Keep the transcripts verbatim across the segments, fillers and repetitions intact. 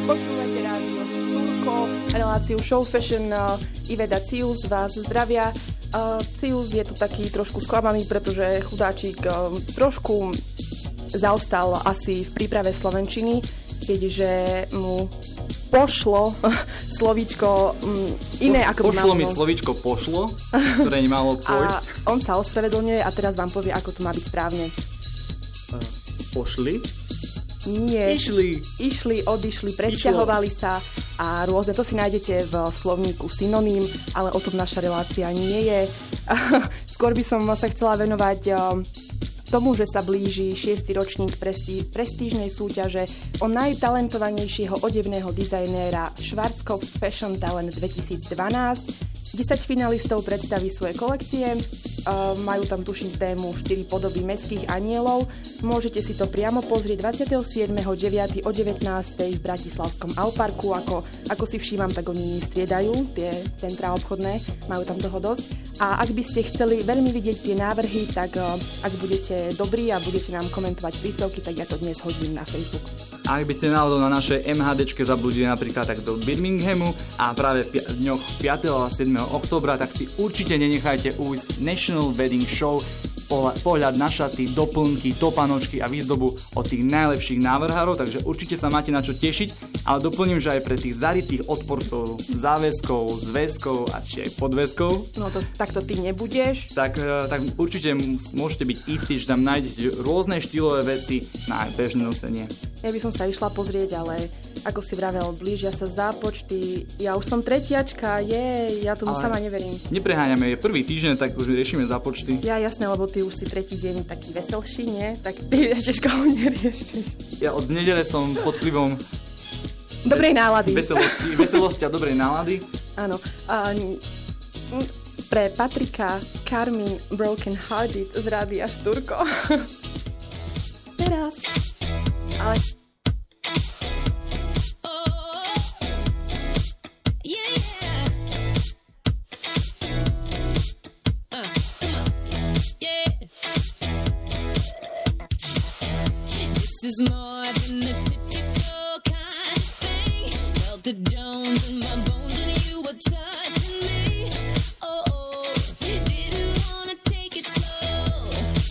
Počúvate rádio Štúrko, reláciu Show Fashion. Iveta Cius vás zdravia. Cius je tu taký trošku sklamaný, pretože chudáčik trošku zaostal asi v príprave slovenčiny, keďže mu pošlo slovíčko iné ako by malo. Pošlo mi slovíčko pošlo, ktoré nemalo pôjsť. A on sa ospravedlňuje a teraz vám povie, ako to má byť správne. Pošli? Nie. Išli. Išli, odišli, presťahovali sa a rôzne. To si nájdete v slovníku synonym, ale o tom naša relácia nie je. Skôr by som sa chcela venovať tomu, že sa blíži šiesty ročník prestí, prestížnej súťaže o najtalentovanejšieho odevného dizajnéra Schwarzkopf Fashion Talent dvetisícdvanásť. desať finalistov predstaví svoje kolekcie, uh, majú tam tuším tému štyri podoby mestských anielov. Môžete si to priamo pozrieť dvadsiateho siedmeho deviateho o devätnástej v Bratislavskom Auparku. Ako, ako si všímam, tak oni striedajú tie centrá obchodné, majú tam toho dosť. A ak by ste chceli veľmi vidieť tie návrhy, tak uh, ak budete dobrí a budete nám komentovať príspevky, tak ja to dnes hodím na Facebook. A ak by ste náhodou na našej MHDčke zabludili napríklad tak do Birminghamu a práve v dňoch piateho a siedmeho októbra, tak si určite nenechajte ujsť National Wedding Show, pohľad na šaty, doplnky, topanočky a výzdobu od tých najlepších návrhárov, takže určite sa máte na čo tešiť, ale doplním, že aj pre tých zarytých odporcov záväzkov, zväzkov a či aj podväzkov. No to, tak to ty nebudeš. Tak, tak určite môžete byť istí, že tam nájdete rôzne štýlové veci na bežné nosenie. Ja by som sa išla pozrieť, ale ako si vravel, blížia sa zápočty. Ja už som tretiačka, je, ja tomu ale sama neverím. Nepreháňame, je prvý týždeň, tak už riešime zápočty. Ja jasné, lebo ty už si tretí deň taký veselší, nie? Tak ty ešte školu neriešeš. Ja od nedele som pod vplyvom dobrej nálady. Veselosti, veselosti a dobrej nálady. Áno. A, pre Patrika Carmin Broken Hearted z Rádia Štúrko. Teraz. Ale... Is more than the typical kind of thing. Felt the Jones in my bones when you were touching me. Oh, oh, didn't wanna take it slow.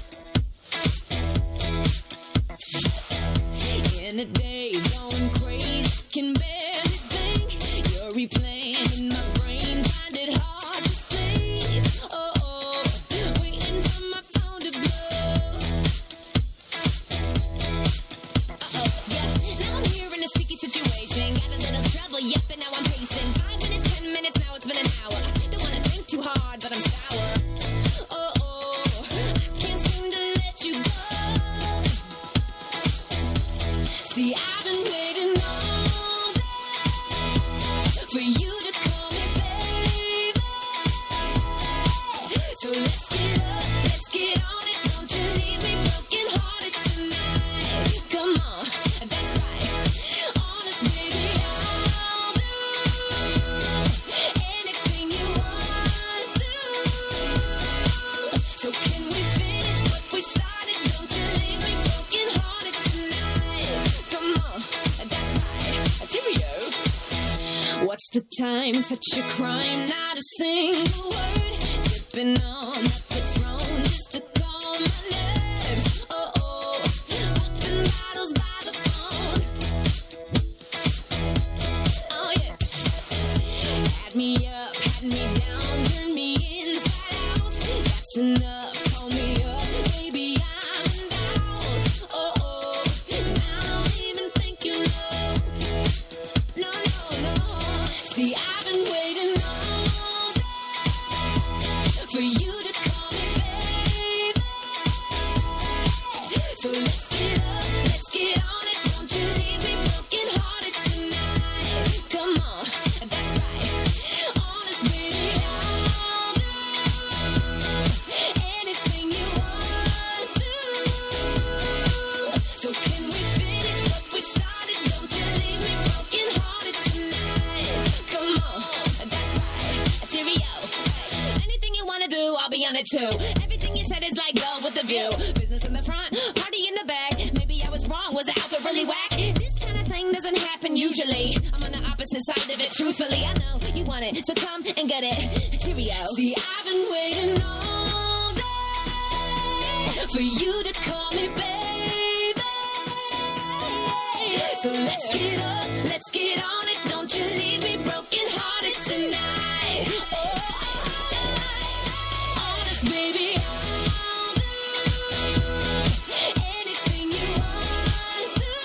In the days going crazy, can barely think. You're replaying in my brain, find it hard to sleep. Oh, oh, waiting for my phone to blow. Situation, got a little trouble, yep, and now I'm pacing. Five minutes, ten minutes, now it's been an hour. Don't wanna think too hard, but I'm sour. Oh, oh, I can't seem to let you go. See, I've been waiting all day for you to call me baby. So let's get up, let's get on it. Don't you leave me broken hearted tonight. Come on, that's right. What's the time? Such a crime, not a single word. Sipping on that Patron just to calm my nerves. Oh, oh, popping bottles by the phone. Oh, yeah. Had me up, had me down, turned me inside out. That's enough, call me up, baby, I'm in doubt. Oh, oh, and I don't even think you know. No, no, no. See, I've been waiting all day for you to call me baby. So let's get up, let's get on it. Don't you leave me broken hearted tonight. Come on, that's right. Honest, baby, I'll do anything you want to. So can we finish what we started? Don't you leave me broken hearted tonight. Come on, that's right. Cheerio. Anything you wanna do, I'll be on it too. Everything you said is like gold with the view. Business in the front, party in the back. Maybe I was wrong, was the outfit really whack? This kind of thing doesn't doesn't happen usually. I'm on the opposite side of it, truthfully. I know you want it, so come and get it. Cheerio. See, I've been waiting all day for you to call me baby. So let's get up, let's get on it. Don't you leave me broken hearted tonight. Oh, honest baby, I'll do anything you want to.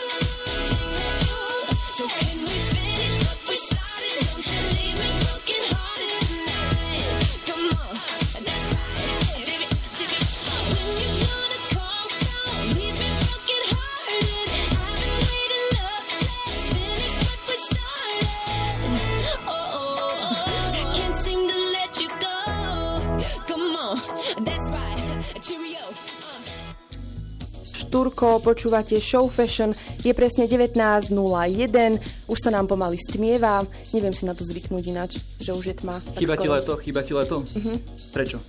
So can we finish what we started? Don't you leave me broken hearted tonight. Come on, that's right. Dip it, dip it. When you gonna call, call, leave me broken hearted. I've been waiting up. Let's finish what we started. Oh, oh, oh, I can't seem to let you go. Come on, that's right. Cheerio. Uh. Štúrko, počúvate Show Fashion, je presne devätnásť nula jeden, už sa nám pomaly stmieva, neviem si na to zvyknúť ináč, že už je tma. tak Chýba ti skoro. leto? Chýba ti leto? Mhm. Prečo?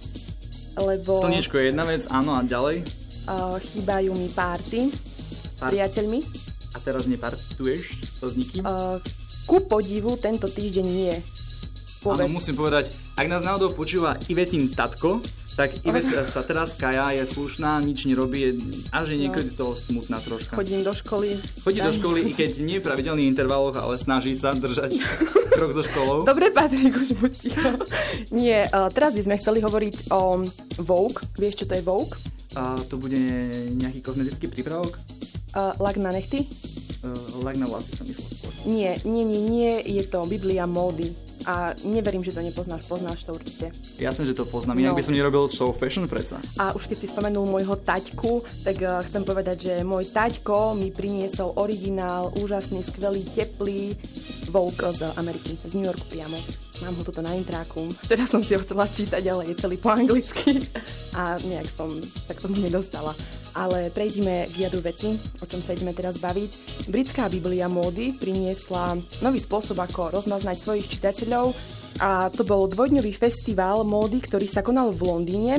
Lebo Slniečko je jedna vec, áno, a ďalej? uh, chýbajú mi párty s Pár- priateľmi. A teraz nepartuješ sa s nikým? Uh, ku podivu tento týždeň nie. Áno, Vôbec. musím povedať, ak nás náhodou počúva Ivetin tatko, tak Ivet sa teraz kaja, je slušná, nič nerobí, je, až je niekedy toho smutná troška. Chodím do školy. Chodí do školy, i keď nie v pravidelných intervaloch, ale snaží sa držať krok so školou. Dobre, Patrik, už buď ticho. Nie, uh, teraz by sme chceli hovoriť o Vogue. Vieš, čo to je Vogue? A to bude nejaký kozmetický prípravok? Uh, lak na nechty? Uh, lak na vlasy som myslel skôr. Nie, nie, nie, nie, je to Biblia módy. A neverím, že to nepoznáš, poznáš to určite. Jasné, že to poznám, inak No. by som nerobil show fashion predsa. A už keď si spomenul môjho taťku, tak uh, chcem povedať, že môj taťko mi priniesol originál, úžasný, skvelý, teplý Vogue z Ameriky, z New Yorku priamo. Mám ho tuto na intráku. Včera som si ho chcela čítať, ale je celý po anglicky a nejak som sa k tomu nedostala. Ale prejdime k jadru veci, o čom sa ideme teraz baviť. Britská Biblia módy priniesla nový spôsob, ako rozmaznať svojich čitateľov, a to bol dvojdňový festival módy, ktorý sa konal v Londýne,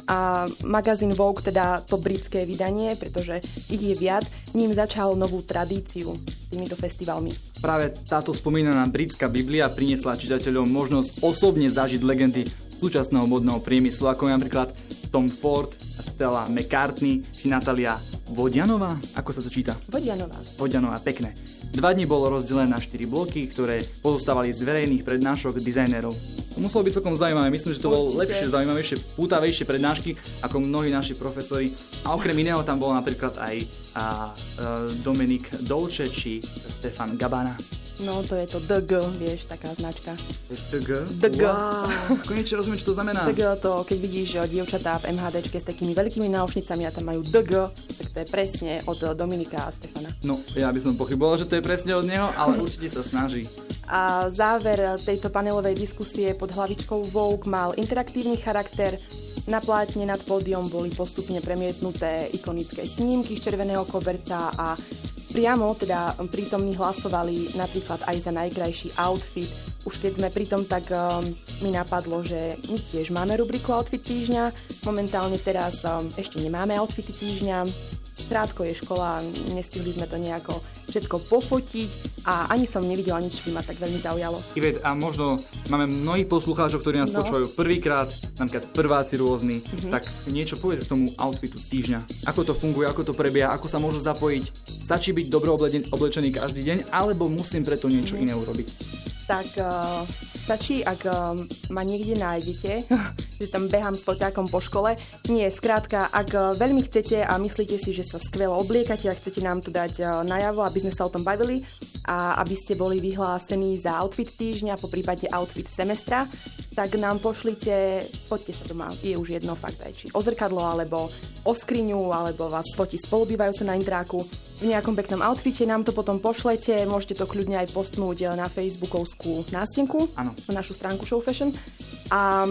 a magazín Vogue, teda to britské vydanie, pretože ich je viac, ním začal novú tradíciu týmito festivalmi. Práve táto spomínaná britská Biblia priniesla čitateľom možnosť osobne zažiť legendy súčasného modného priemyslu, ako je napríklad Tom Ford, Stella McCartney či Natalia Vodianová, ako sa to číta? Vodianová. Vodianová, pekné. Dva dni bolo rozdelené na štyri bloky, ktoré pozostávali z verejných prednášok dizajnerov. To muselo byť celkom zaujímavé, myslím, že to bolo Určite. lepšie, zaujímavejšie, pútavejšie prednášky ako mnohí naši profesori. A okrem iného tam bol napríklad aj a, a, Dominik Dolce či Stefan Gabbana. No, to je to D G, vieš, taká značka. D G? D G. Wow, konečne rozumiem, čo to znamená. D G to, keď vidíš že dievčatá v MHDčke s takými veľkými náušnicami a tam majú D G, tak to je presne od Dominika a Stefana. No, ja by som pochyboval, že to je presne od neho, ale určite sa snaží. A záver tejto panelovej diskusie pod hlavičkou Vogue mal interaktívny charakter. Na plátne nad pódium boli postupne premietnuté ikonické snímky z červeného koberca a priamo teda prítomní hlasovali napríklad aj za najkrajší outfit. Už keď sme pri tom, tak um, mi napadlo, že my tiež máme rubriku Outfit týždňa. Momentálne teraz um, ešte nemáme outfity týždňa. Krátko je škola, nestihli sme to nejako všetko pofotiť a ani som nevidela nič, čo by ma tak veľmi zaujalo. Ivet, a možno máme mnohých poslucháčov, ktorí nás No. počúvajú prvýkrát, napríklad prváci rôzni, mm-hmm. tak niečo povedz k tomu outfitu týždňa. Ako to funguje, ako to prebieha, ako sa môžu zapojiť? Stačí byť dobre oblečený, oblečený každý deň, alebo musím preto niečo mm-hmm. iné urobiť? Tak uh, stačí, ak uh, ma niekde nájdete, že tam behám s foťákom po škole. Nie, skrátka, ak uh, veľmi chcete a myslíte si, že sa skvelo obliekate a chcete nám to dať uh, najavo, aby sme sa o tom bavili a aby ste boli vyhlásení za outfit týždňa, po prípade outfit semestra, tak nám pošlite, foťte sa doma, je už jedno fakt aj či o zrkadlo, alebo o skriňu, alebo vás fotí spolubývajúce na intráku v nejakom peknom outfite, nám to potom pošlete, môžete to kľudne aj postnúť na facebookovskú nástenku, Áno. na našu stránku Show Fashion. A,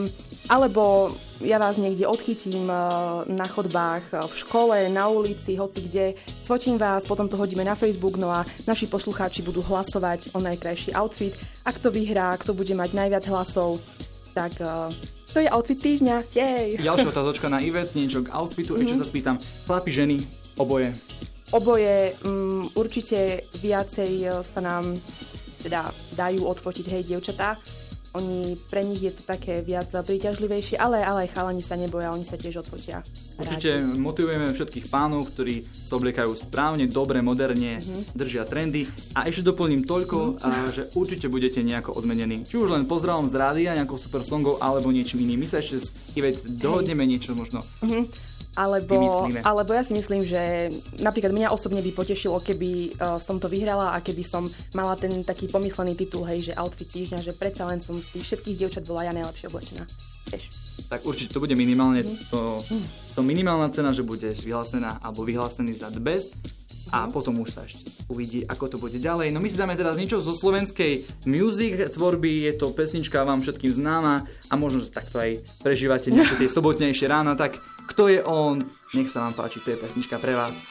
alebo ja vás niekde odchytím na chodbách, v škole, na ulici, hoci kde, sfotím vás, potom to hodíme na Facebook, no a naši poslucháči budú hlasovať o najkrajší outfit. A kto vyhrá, kto bude mať najviac hlasov, tak uh, to je outfit týždňa. Jej! Ďalšia otázočka na Ivet, niečo k outfitu, mm-hmm. ešte sa spýtam. Chlapi, ženy, oboje. oboje um, určite viacej sa nám teda dajú odfotiť, hej, dievčatá. Oni, pre nich je to také viac príťažlivejšie, ale, ale aj chalani sa neboja, oni sa tiež odfotia. Určite rádi. Motivujeme všetkých pánov, ktorí sa obliekajú správne, dobre, moderne, mm-hmm. držia trendy. A ešte doplním toľko, mm-hmm. a, že určite budete nejako odmenení. Či už len pozdravom z rádia, nejakou super songou, alebo niečím iným. My sa ešte s Ivet dohodneme niečo možno. Mm-hmm. Alebo, alebo ja si myslím, že napríklad mňa osobne by potešilo, keby uh, som to vyhrala a keby som mala ten taký pomyslený titul, hej, že outfit týždňa, že predsa len som z tých všetkých dievčat bola ja najlepšie oblečená. Vieš. Tak určite to bude minimálne, mm. to, to minimálna cena, že budeš vyhlásená alebo vyhlásený za the best a mm. potom už sa ešte uvidí, ako to bude ďalej. No my si dáme teraz niečo zo slovenskej music tvorby, je to pesnička vám všetkým známa a možno, že takto aj prežívate nejaké tie sobotnejšie rána, tak kto je on? Nech sa vám páči, to je pesnička pre vás.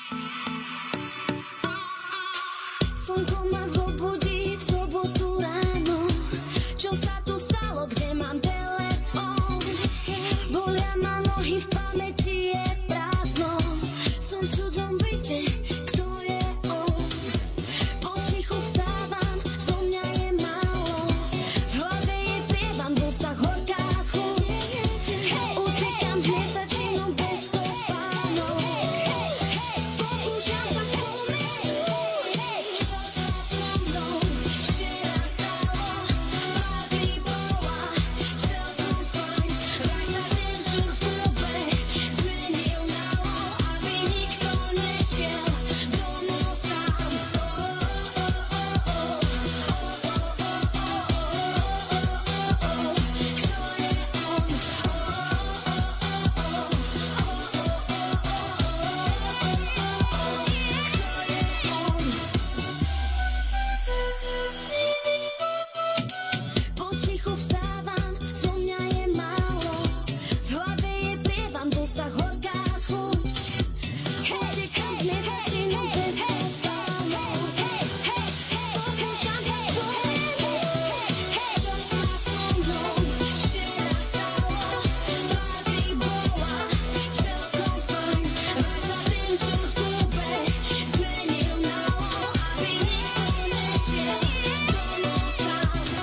Slnko ma zobudí v sobotu ráno. Čo sa tu stalo, kde mám telefón? Bolia ma nohy, v pamäti je prázdno. Som v cudzom byte, kto je on? Potichu vstávam, zo mňa je málo. V hlave je prievan, v ústach horká chuť. Utekám z miesta činom bez stopánov. Pokúšam sa spomenúť, čo sa so mnou včera stalo. Pár dní bola celkom fajn, vraj sa ten šup v klube zmenil na lo, aby nikto nešiel do nosa. Potichu vstávam, zo mňa je málo. V hlave je prievan, v ústach horká chuť. Utekám z miesta činom bez stopánov. Pokúšam sa spomenúť, čo sa so mnou včera stalo. Pár dní bola celkom fajn, vraj sa ten šup v klube zmenil na lo, aby nikto nešiel do nosa.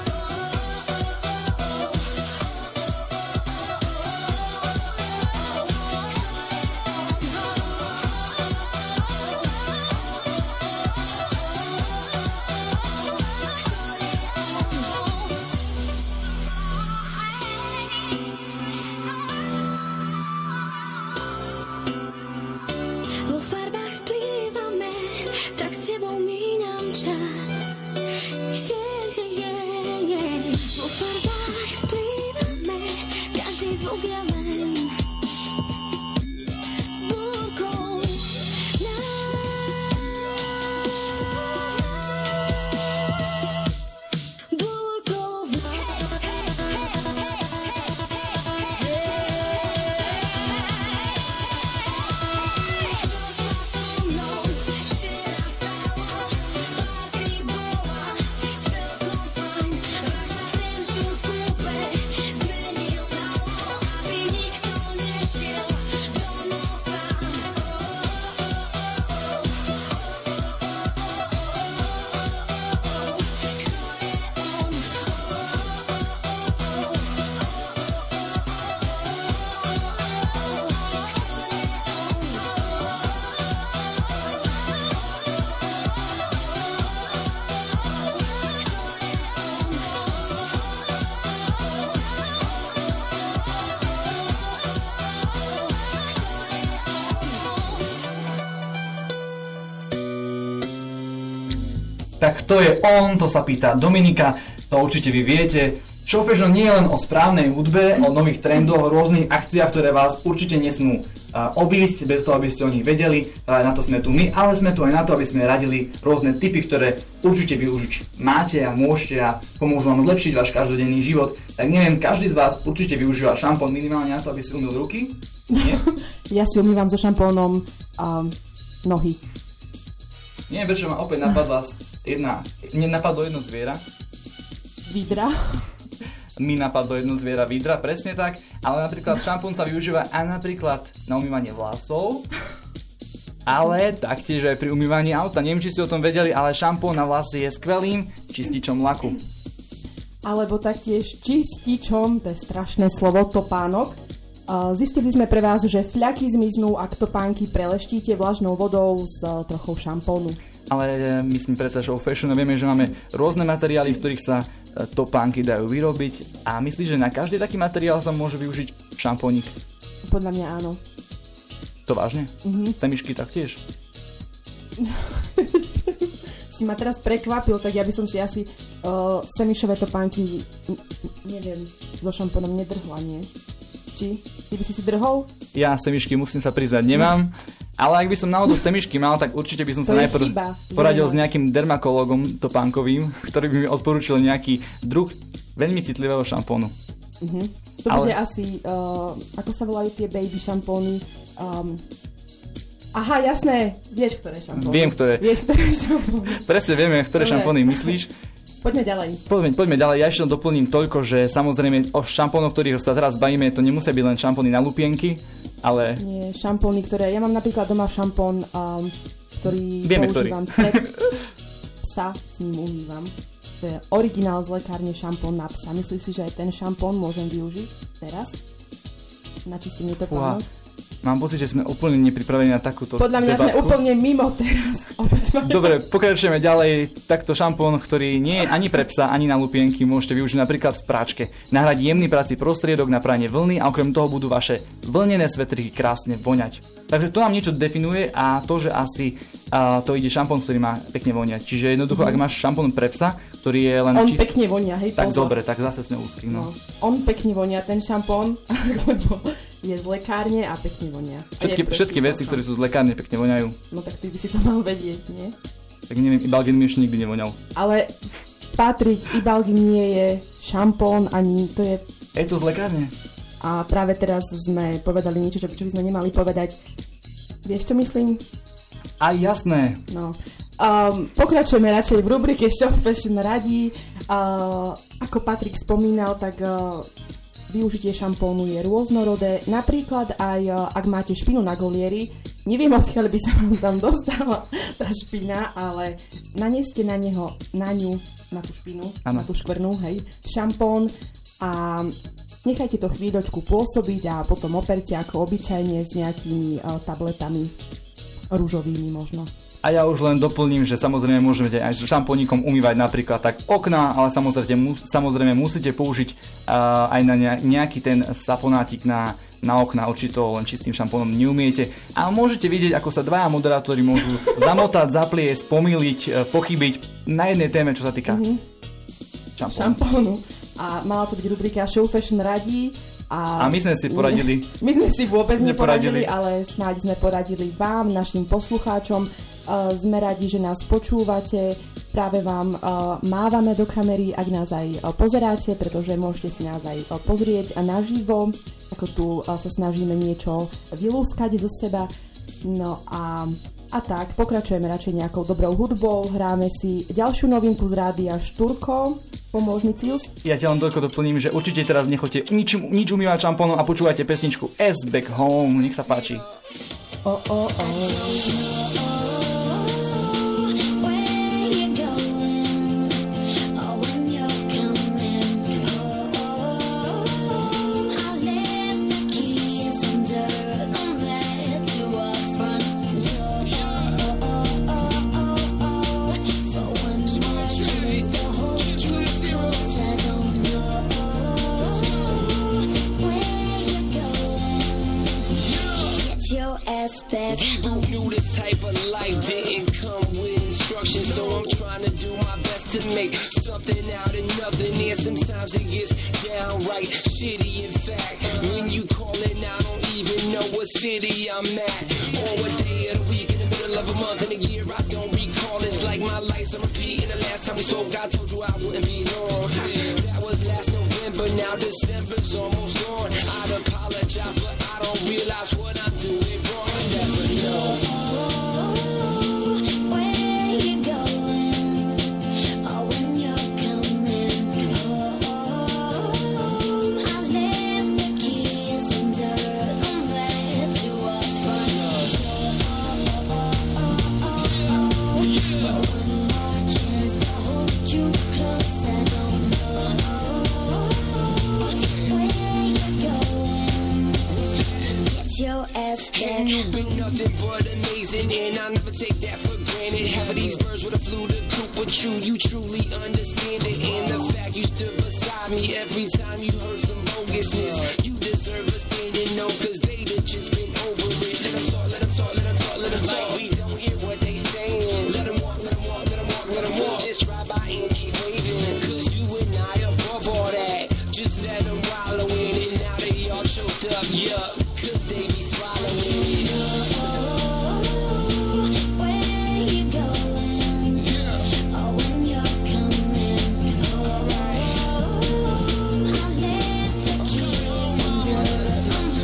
Vo farbách splývame, tak s tebou míňam čas. Yeah, yeah, yeah, yeah. Vo farbách splývame, každý zvuk je len búrkou nás. Búrkou v Čo sa so mnou včera stalo? Pár dní bola celkom fajn, vraj sa ten šup v klube zmenil na lo, aby nikto nešiel do nosa. Kto je on? Tak kto je on, to sa pýta Dominika, to určite vy viete. Show Fashion nie je len o správnej hudbe, o nových trendoch, rôznych akciách, ktoré vás určite nesmú uh, obísť, bez toho, aby ste o nich vedeli. Uh, na to sme tu my, ale sme tu aj na to, aby sme radili rôzne tipy, ktoré určite využiť máte a môžete a pomôžu vám zlepšiť váš každodenný život. Tak neviem, každý z vás určite využíva šampón minimálne na to, aby si umyl ruky. Nie? Ja si umývam so šampónom um, nohy. Nie, prečo ma opäť napadla jedna, mne napadlo jedno zviera. Vidra. Mi napadlo jedno zviera vidra, presne tak, ale napríklad šampón sa využíva aj napríklad na umývanie vlasov, ale taktiež aj pri umývaní auta. Neviem, či ste o tom vedeli, ale šampón na vlasy je skvelým čističom laku. Alebo taktiež čističom, to je strašné slovo, topánok. Zistili sme pre vás, že fľaky zmiznú, ak topánky preleštíte vlažnou vodou s trochou šampónu. Ale my sme predsa show fashion a vieme, že máme rôzne materiály, z ktorých sa topánky dajú vyrobiť a myslíš, že na každý taký materiál sa môže využiť šampónik? Podľa mňa áno. To vážne? Mhm. Semišky taktiež? Si ma teraz prekvapil, tak ja by som si asi uh, semišové topánky, n- neviem, so šampónom nedrhla, nie? Či? Ty by si si drhol? Ja semišky, musím sa priznať, nemám. Ale ak by som náhodou semišky mal, tak určite by som to sa najprv chyba, poradil s nejakým dermakologom topánkovým, ktorý by mi odporúčil nejaký druh veľmi citlivého šampónu. Uh-huh. To bude ale... asi, uh, ako sa volajú tie baby šampóny? Um, aha, jasné, vieš, ktoré šampóny. Viem, ktoré. Vieš, ktoré šampóny. Presne vieme, ktoré Dobre. šampóny myslíš. Poďme ďalej. Poďme, poďme ďalej. Ja ešte doplním toľko, že samozrejme o šampónoch, ktorých sa teraz bavíme, to nemusia byť len šampóny na lupienky, ale... Nie, šampóny, ktoré... Ja mám napríklad doma šampón, um, ktorý Vieme, používam pre psa, s ním umývam. To je originál z lekárne šampón na psa. Myslíš si, že aj ten šampón môžem využiť teraz? Na čistenie topánok? Mám pocit, že sme úplne nepripravení na takúto Podľa mňa debatku. sme úplne mimo teraz. Dobre, pokračujeme ďalej. Takto šampón, ktorý nie je ani pre psa, ani na lupienky, môžete využiť napríklad v práčke. Nahradiť jemný prací prostriedok na pranie vlny a okrem toho budú vaše vlnené svetriky krásne voňať. Takže to nám niečo definuje a to, že asi uh, to ide šampón, ktorý má pekne voňať. Čiže jednoducho, mm. ak máš šampón pre psa, ktorý je len On čist... pekne vonia, hej, Tak pozor. dobre, tak zase sme úzky, no. no. On pekne vonia, ten šampón, lebo je z lekárne a pekne vonia. Všetky, všetky veci, ktoré sú z lekárne, pekne voňajú. No tak ty by si to mal vedieť, nie? Tak neviem, Ibalgin mi ešte nikdy nevoňal. Ale Patrik, Ibalgin nie je šampón, ani to je... Je to z lekárne? A práve teraz sme povedali niečo, čo by sme nemali povedať. Vieš, čo myslím? A jasné. No. Um, pokračujeme radšej v rubrike Show Fashion radí. Uh, ako Patrik spomínal, tak uh, využitie šampónu je rôznorodé. Napríklad aj uh, ak máte špinu na golieri, neviem, odkiaľ by sa vám tam dostala tá špina, ale nanieste na neho, na ňu, na tú špinu, ano. Na tú škvrnu, hej, šampón a nechajte to chvíľočku pôsobiť a potom operte ako obyčajne s nejakými uh, tabletami ružovými možno. A ja už len doplním, že samozrejme môžete aj s šampónikom umývať napríklad tak okná, ale samozrejme, mus, samozrejme musíte použiť uh, aj na nejaký ten saponátik na, na okná, určite len čistým šampónom neumiete. A môžete vidieť, ako sa dvaja moderátori môžu zamotať, zapliesť, pomýliť, uh, pochybiť na jednej téme, čo sa týka mm-hmm. šampónu. šampónu. A mala to byť rubrika Show Fashion radí. A, a my sme si poradili. My sme si vôbec neporadili, neporadili, ale snáď sme poradili vám, našim poslucháčom. Uh, sme radi, že nás počúvate. Práve vám uh, mávame do kamery, ak nás aj uh, pozeráte, pretože môžete si nás aj uh, pozrieť a naživo, ako tu uh, sa snažíme niečo vylúskať zo seba. No a, a tak, pokračujeme radšej nejakou dobrou hudbou, hráme si ďalšiu novinku z rádia Šturko. Pomôž mi, Cius. Ja ťa len toľko doplním, že určite teraz nechoďte nič, nič umývať šampónom a počúvajte pesničku S Back Home. Nech sa páči. Oh, oh, oh. Back. Who knew this type of life didn't come with instructions? So I'm trying to do my best to make something out of nothing. And sometimes it gets downright shitty. In fact, when you call it, I don't even know what city I'm at or what day of the week, in the middle of a month, in a year I don't recall. It's like my life's a repeat. And the last time we spoke, I told you I wouldn't be long. That was last November. Now December's almost gone. I'd apologize, but I don't realize what I'm doing wrong. aspect. You've been nothing but amazing, and I never take that for granted. Half of these birds would have flew the coop, but you, you truly understand it. And the fact you stood beside me every time you heard some bogusness. You deserve a standing no, cause they'd have just been over it. Let them talk, let them talk, let them talk, let them talk. Like we don't hear what they saying. Let them walk, let them walk, let them walk, let them walk. Just drive by and keep waving, cause you and I above all that. Just let them wallow in it, now they all choked up, yeah. Cause they be swallowing it. Where you going? Yeah. Oh, when you're coming home, I left the keys under the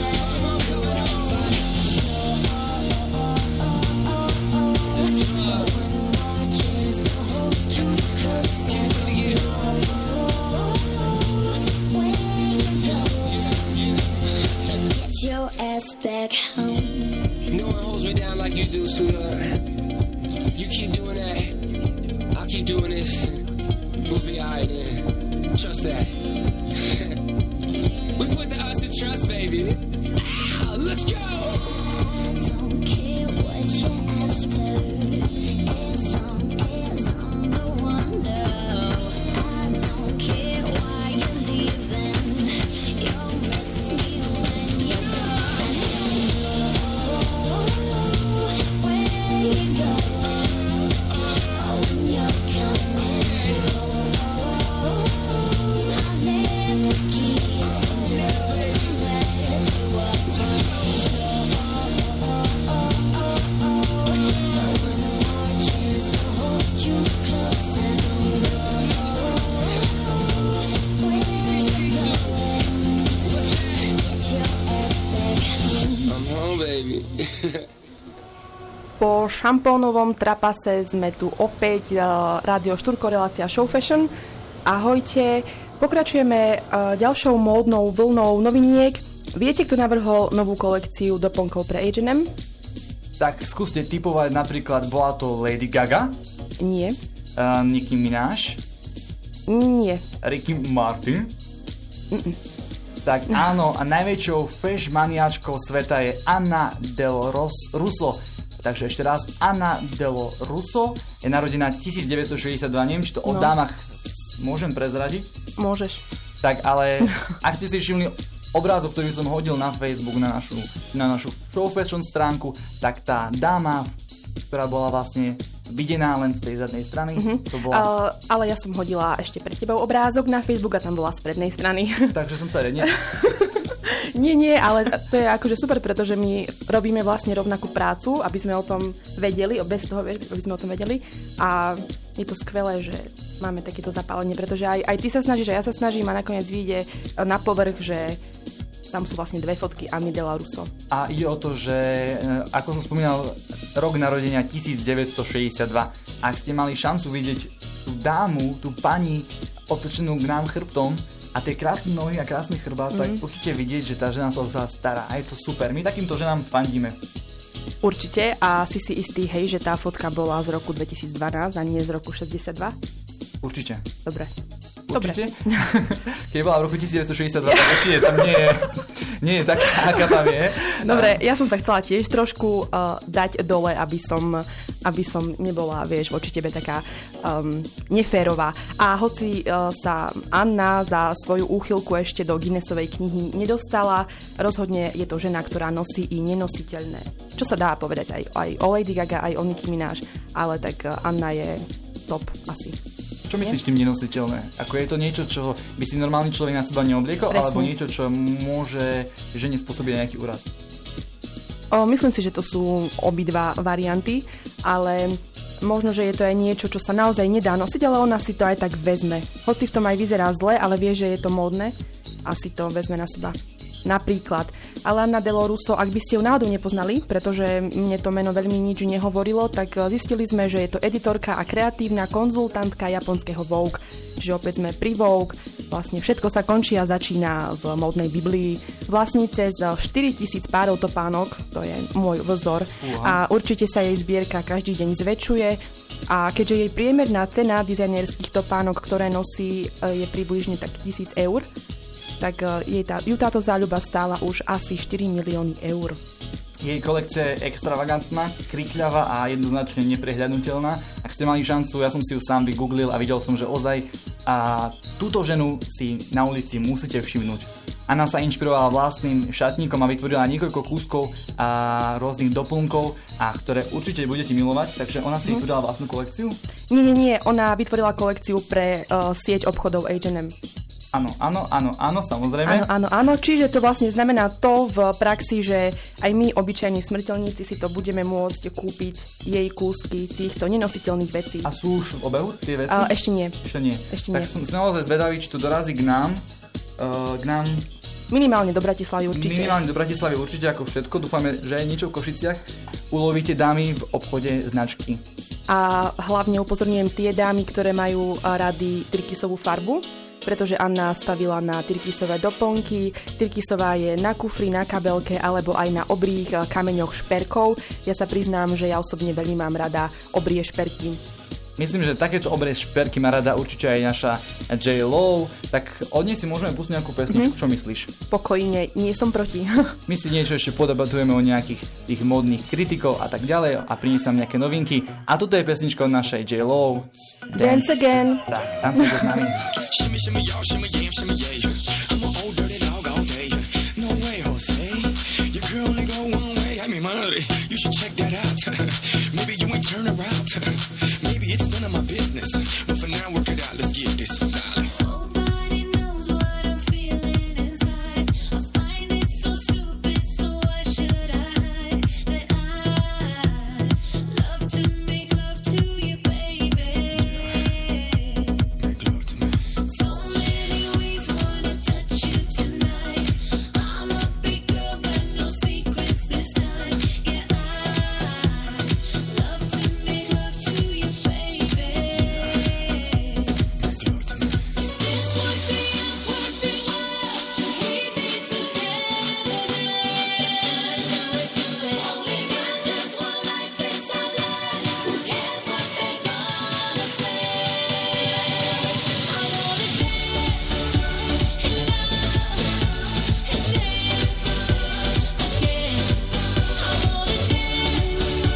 your ass back home. No one holds me down like you do, sweetheart. You keep doing that, I'll keep doing this. We'll be alright then. Trust that. We put the us in trust, baby. Ah, let's go! I don't care what you're after, as long as I'm the one. No, I don't care why you're leaving. You'll miss me when you're gone. Where you going? Oh, when you're coming home, I left the keys under the bed. I'm home, baby. Po šampónovom trapase sme tu opäť, uh, Rádio Štúrko, relácia Show Fashion. Ahojte, pokračujeme uh, ďalšou módnou vlnou noviniek. Viete, kto navrhol novú kolekciu doplnkov pre há and em? Tak skúste typovať, napríklad bola to Lady Gaga, Nie. uh, Nicki Minaj, Nie. Ricky Martin. Tak áno, a najväčšou fashion maniačkou sveta je Anna Del Ros- Russo. Takže ešte raz, Anna Del Russo je narodená devätnásťstošesťdesiatdva, neviem, či to o No. dámach môžem prezradiť. Môžeš. Tak ale, ak ste si všimli obrázok, ktorý som hodil na Facebook, na našu, na našu Show Fashion stránku, tak tá dáma, ktorá bola vlastne videná len z tej zadnej strany, mm-hmm. to bola... Uh, ale ja som hodila ešte pre tebou obrázok na Facebook a tam bola z prednej strany. Takže som sa redne. Nie, nie, ale to je akože super, pretože my robíme vlastne rovnakú prácu, aby sme o tom vedeli, bez toho, aby sme o tom vedeli. A je to skvelé, že máme takéto zapálenie, pretože aj, aj ty sa snažíš, a ja sa snažím a nakoniec vyjde na povrch, že tam sú vlastne dve fotky Anny Della Russo. A ide o to, že ako som spomínal, rok narodenia devätnásťstošesťdesiatdva. Ak ste mali šancu vidieť tú dámu, tú pani otočenú k nám chrbtom a tie krásne nohy a krásny chrbát, mm. tak určite vidieť, že tá žena sa o vás stará. A je to super. My takýmto ženám fandíme. Určite. A si si istý, hej, že tá fotka bola z roku dvetisícdvanásť a nie z roku šesťdesiatdva? Určite. Dobre. Určite? Keď bola v roku devätnásťstošesťdesiatdva, tak určite tam nie je, nie je taká, aká tam je. Dobre, ja som sa chcela tiež trošku uh, dať dole, aby som, aby som nebola, vieš, voči tebe taká um, neférová. A hoci uh, sa Anna za svoju úchylku ešte do Guinnessovej knihy nedostala, rozhodne je to žena, ktorá nosí i nenositeľné. Čo sa dá povedať aj, aj o Lady Gaga, aj o Nicki Minaj, ale tak uh, Anna je top asi. Čo myslíš tým nenositeľné? Ako je to niečo, čo by si normálny človek na seba neobliekol, Presne. alebo niečo, čo môže žene spôsobiť nejaký úraz? O, myslím si, že to sú obidva varianty, ale možno, že je to aj niečo, čo sa naozaj nedá nosiť, ale ona si to aj tak vezme. Hoci v tom aj vyzerá zle, ale vie, že je to módne a si to vezme na seba. Napríklad Anna Della Russo, ak by ste ju náhodou nepoznali, pretože mne to meno veľmi nič nehovorilo, tak zistili sme, že je to editorka a kreatívna konzultantka japonského Vogue. Čiže opäť sme pri Vogue, vlastne všetko sa končí a začína v módnej biblii. Vlastnice z štyritisíc párov topánok, to je môj vzor, uh-huh. a určite sa jej zbierka každý deň zväčšuje. A keďže jej priemerná cena dizajnerských topánok, ktoré nosí, je približne tak tisíc eur, tak jej tá, ju táto záľuba stála už asi štyri milióny eur. Jej kolekcia je extravagantná, krikľavá a jednoznačne neprehľadnutelná. Ak ste mali šancu, ja som si ju sám vygooglil a videl som, že ozaj a túto ženu si na ulici musíte všimnúť. Anna sa inšpirovala vlastným šatníkom a vytvorila niekoľko kúskov a rôznych doplnkov, a ktoré určite budete milovať, takže ona si hmm. vytvorila vlastnú kolekciu? Nie, nie, nie, ona vytvorila kolekciu pre uh, sieť obchodov há end em. Áno, áno, áno, áno, samozrejme. Áno, áno, áno, čiže to vlastne znamená to v praxi, že aj my, obyčajní smrteľníci, si to budeme môcť kúpiť jej kúsky týchto nenositeľných vecí. A sú už v obehu tie veci? A, ešte nie. Ešte nie. Ešte tak nie. som si naozaj zvedavý, či to dorazí k nám. Uh, k nám. Minimálne do Bratislavy určite. Minimálne do Bratislavy určite ako všetko. Dúfame, že aj niečo v Košiciach ulovíte dámy v obchode značky. A hlavne upozorňujem tie dámy, ktoré majú rady tyrkysovú farbu, pretože Anna stavila na tyrkysové doplnky. Tyrkysová je na kufri, na kabelke alebo aj na obrých kameňoch šperkov. Ja sa priznám, že ja osobne veľmi mám rada obrie šperky. Myslím, že takéto obré šperky má rada určite aj naša J. Lo, tak od nej si môžeme pustiť nejakú pesničku, mm-hmm. Čo myslíš? Pokojne, nie som proti. My si niečo ešte podebatujeme o nejakých tých módnych kritikov a tak ďalej a priniesam nejaké novinky. A toto je pesnička od našej J. Lo. Dance, Dance again. Tak, tancujte s nami. Shimmy, shimmy, y'all, shimmy, yeah, shimmy, yeah. I'm an old dirty dog all day. No way, Jose. Your girl only go one way. I mean, money. You should check that out. Maybe you ain't turn around. Maybe it's none of my business. But for now, work it out. Let's get this, darling. Nobody knows what I'm feeling inside. I find it so stupid, so why should I hide that I love to make love to you, baby. Make love to me. So many ways wanna touch you tonight. I'm a big girl, but no secrets this time. Yeah, I love to make love to you, baby. Make love to me. This would be a perfect world. We need together. Only got just one life, it's our life. Who cares what they gonna say? I wanna dance and love and dance again. I wanna dance and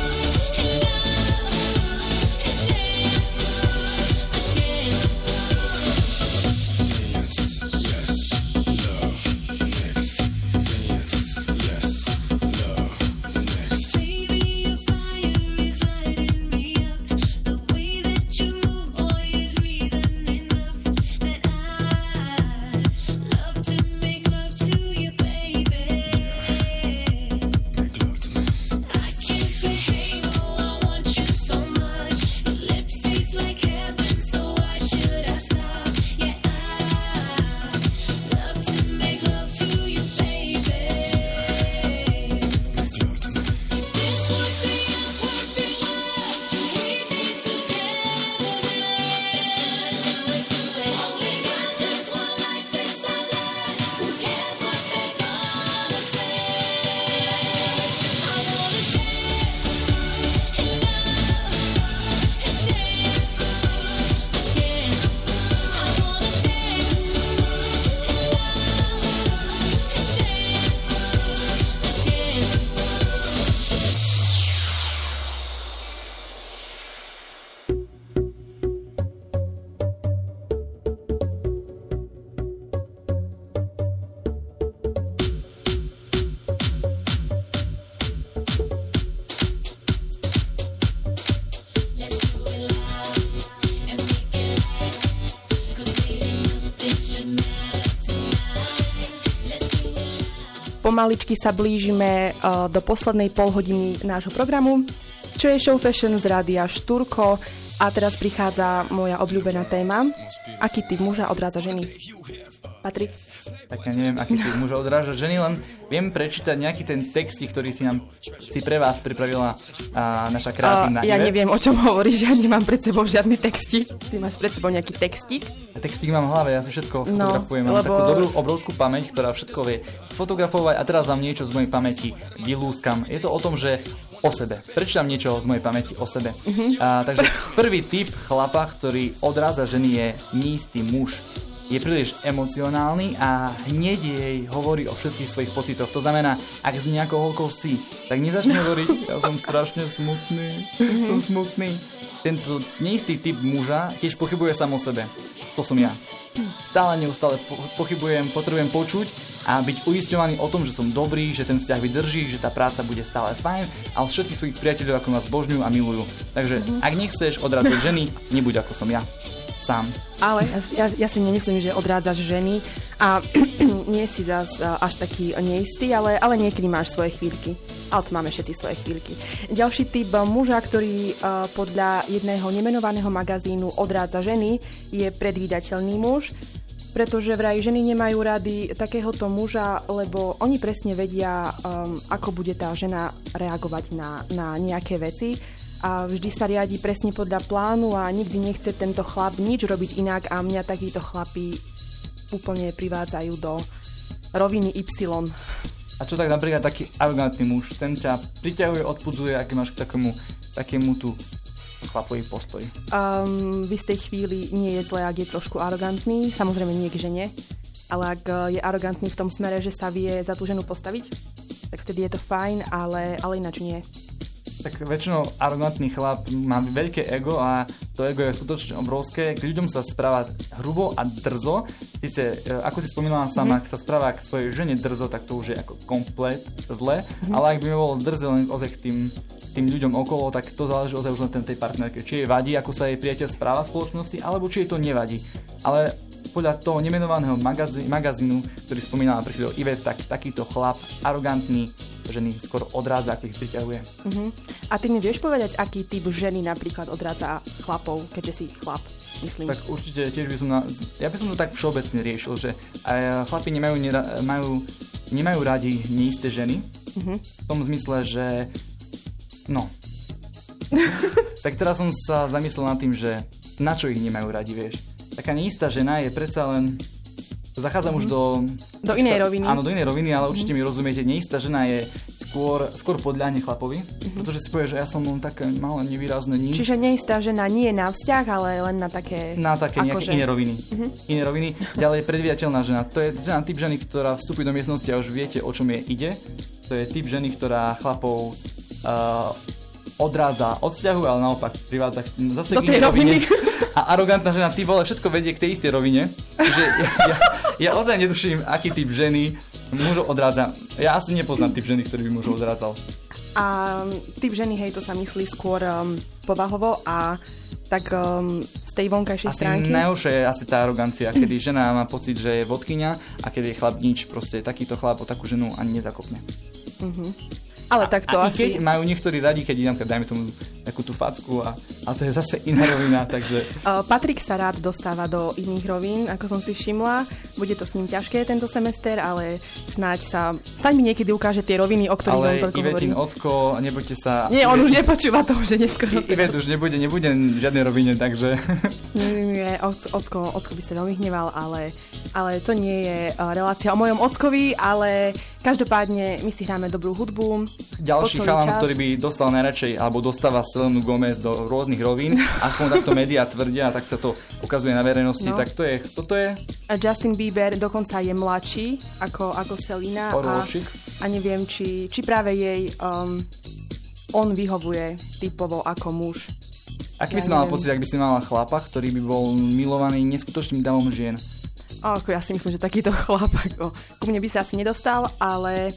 Pomaličky sa blížime uh, do poslednej polhodiny nášho programu, čo je Show Fashion z rádia Štúrko. A teraz prichádza moja obľúbená téma. Aký typ muža odrádza ženy? Patrik? Tak ja neviem, aký typ muža odráža ženy, len viem prečítať nejaký ten textík, ktorý si nám si pre vás pripravila a, naša kreatívna uh, Ja Ivet. neviem, o čom hovoríš, ja nemám pred sebou žiadny textík. Ty máš pred sebou nejaký textík? A textík mám v hlave, ja si všetko No, fotografujem. Mám lebo- takú dobrú, obrovskú pamäť, ktorá všetko vie sfotografovať a teraz vám niečo z mojej pamäti vylúskam. Je to o tom, že o sebe. Prečítam niečo z mojej pamäti o sebe. Uh-huh. A, takže prvý typ chlapa, ktorý odrádza ženy, je neistý muž. je príliš emocionálny a hneď jej hovorí o všetkých svojich pocitoch. To znamená, ak s nejakou holkou si, tak nezačne hovoriť, ja som strašne smutný, mm-hmm. som smutný. Tento neistý typ muža tiež pochybuje sám o sebe. To som ja. Stále neustále pochybujem, potrebujem počuť a byť uisťovaný o tom, že som dobrý, že ten vzťah vydrží, že tá práca bude stále fajn a všetkých svojich priateľov ako ma zbožňujú a milujú. Takže mm-hmm. ak nechceš odrádzať ženy, nebuď ako som ja. Sám. Ale ja, ja si nemyslím, že odrádzaš ženy a nie si zas až taký neistý, ale, ale niekedy máš svoje chvíľky. Ale to máme všetci svoje chvíľky. Ďalší typ muža, ktorý uh, podľa jedného nemenovaného magazínu odrádza ženy, je predvídateľný muž, pretože vraj ženy nemajú rady takéhoto muža, lebo oni presne vedia, um, ako bude tá žena reagovať na, na nejaké veci. A vždy sa riadi presne podľa plánu a nikdy nechce tento chlap nič robiť inak a mňa takíto chlapi úplne privádzajú do roviny Y. A čo tak napríklad taký arogantný muž, ten ťa priťahuje, odpudzuje, aký máš k takému, takému tu chlapový postoj? Um, v istej chvíli nie je zle, ak je trošku arogantný, samozrejme nie k žene, ale ak je arogantný v tom smere, že sa vie za tú ženu postaviť, tak vtedy je to fajn, ale, ale ináč nie. Tak väčšinou arogantný chlap má veľké ego a to ego je skutočne obrovské. K ľuďom sa správa hrubo a drzo. Sice, ako si spomínala sama, mm-hmm. ak sa správa k svojej žene drzo, tak to už je ako komplet zle. Mm-hmm. Ale ak by bol drzo len ozaj k tým, tým ľuďom okolo, tak to záleží ozaj už len tej partnerke. Či jej vadí, ako sa jej priateľ správa v spoločnosti, alebo či jej to nevadí. Ale podľa toho nemenovaného magazí- magazínu, ktorý spomínala pri chvíľu Ivet, tak takýto chlap, arogantný, ženy skoro odrádza, ako ich priťahuje. Uh-huh. A ty mi vieš povedať, aký typ ženy napríklad odrádza chlapov, keďže si chlap, myslím? Tak určite tiež by som, na, ja by som to tak všeobecne riešil, že aj chlapi nemajú, nera, majú, nemajú radi neisté ženy, uh-huh. v tom zmysle, že no. Tak teraz som sa zamyslel nad tým, že na čo ich nemajú radi, vieš. Taká neistá žena je predsa len... Zachádzam mm-hmm. už do... Do inej roviny. Áno, do inej roviny, ale určite mm-hmm. mi rozumiete, neistá žena je skôr, skôr podľahne chlapovi, mm-hmm. pretože si povie, že ja som len také malé, nevýrazné nič. Čiže neistá žena nie je na vzťah, ale len na také... Na také nejaké že... iné roviny. Mm-hmm. Iné roviny. Ďalej predvídateľná žena. To je žena, typ ženy, ktorá vstúpi do miestnosti a už viete, o čom jej ide. To je typ ženy, ktorá chlapov uh, odrádza od vzťahu, ale naopak privádza zase do tej roviny. A arogantná žena, ty vole, všetko vedie k tej istej rovine. Čiže ja, ja, ja ozaj netuším, aký typ ženy mužov odrádza. Ja asi nepoznám typ ženy, ktorý by mužov odrádzal. A typ ženy, hej, to sa myslí skôr um, povahovo a tak um, z tej vonkajšej asi stránky. Najhoršia je asi tá arogancia, kedy žena má pocit, že je vodkyňa a keď je chlap nič, proste takýto chlap o takú ženu ani nezakopne. Mhm. Ale tak to a, a asi... keď majú niektorí radi, keď idem, dajme tomu takú tú facku, a, a to je zase iná rovina, takže... Uh, Patrik sa rád dostáva do iných rovín, ako som si všimla. Bude to s ním ťažké tento semester, ale snáď sa... Snáď mi niekedy ukáže tie roviny, o ktorých on toľko hovorí. Ale Ivetin ocko, nebojte sa... Nie, on Ivet... už nepočúva toho, že neskoro... Ivet už nebude, nebude v žiadnej rovine, takže... Nie, nie, ocko, ocko by sa veľmi hneval, ale, ale to nie je relácia o mojom ockovi, ale... Každopádne my si hráme dobrú hudbu. Ďalší chalan, ktorý by dostal najradšej, alebo dostáva Selenu Gomez do rôznych rovín, aspoň takto médiá tvrdia, tak sa to ukazuje na verejnosti, no. Tak to je, kto to je? Justin Bieber dokonca je mladší ako, ako Selena a, a neviem, či, či práve jej um, on vyhovuje typovo ako muž. Aký by ja si mala pocit, ak by si mala chlapa, ktorý by bol milovaný neskutočným davom žien? O, ako ja si myslím, že takýto chlap ako, ku mne by sa asi nedostal, ale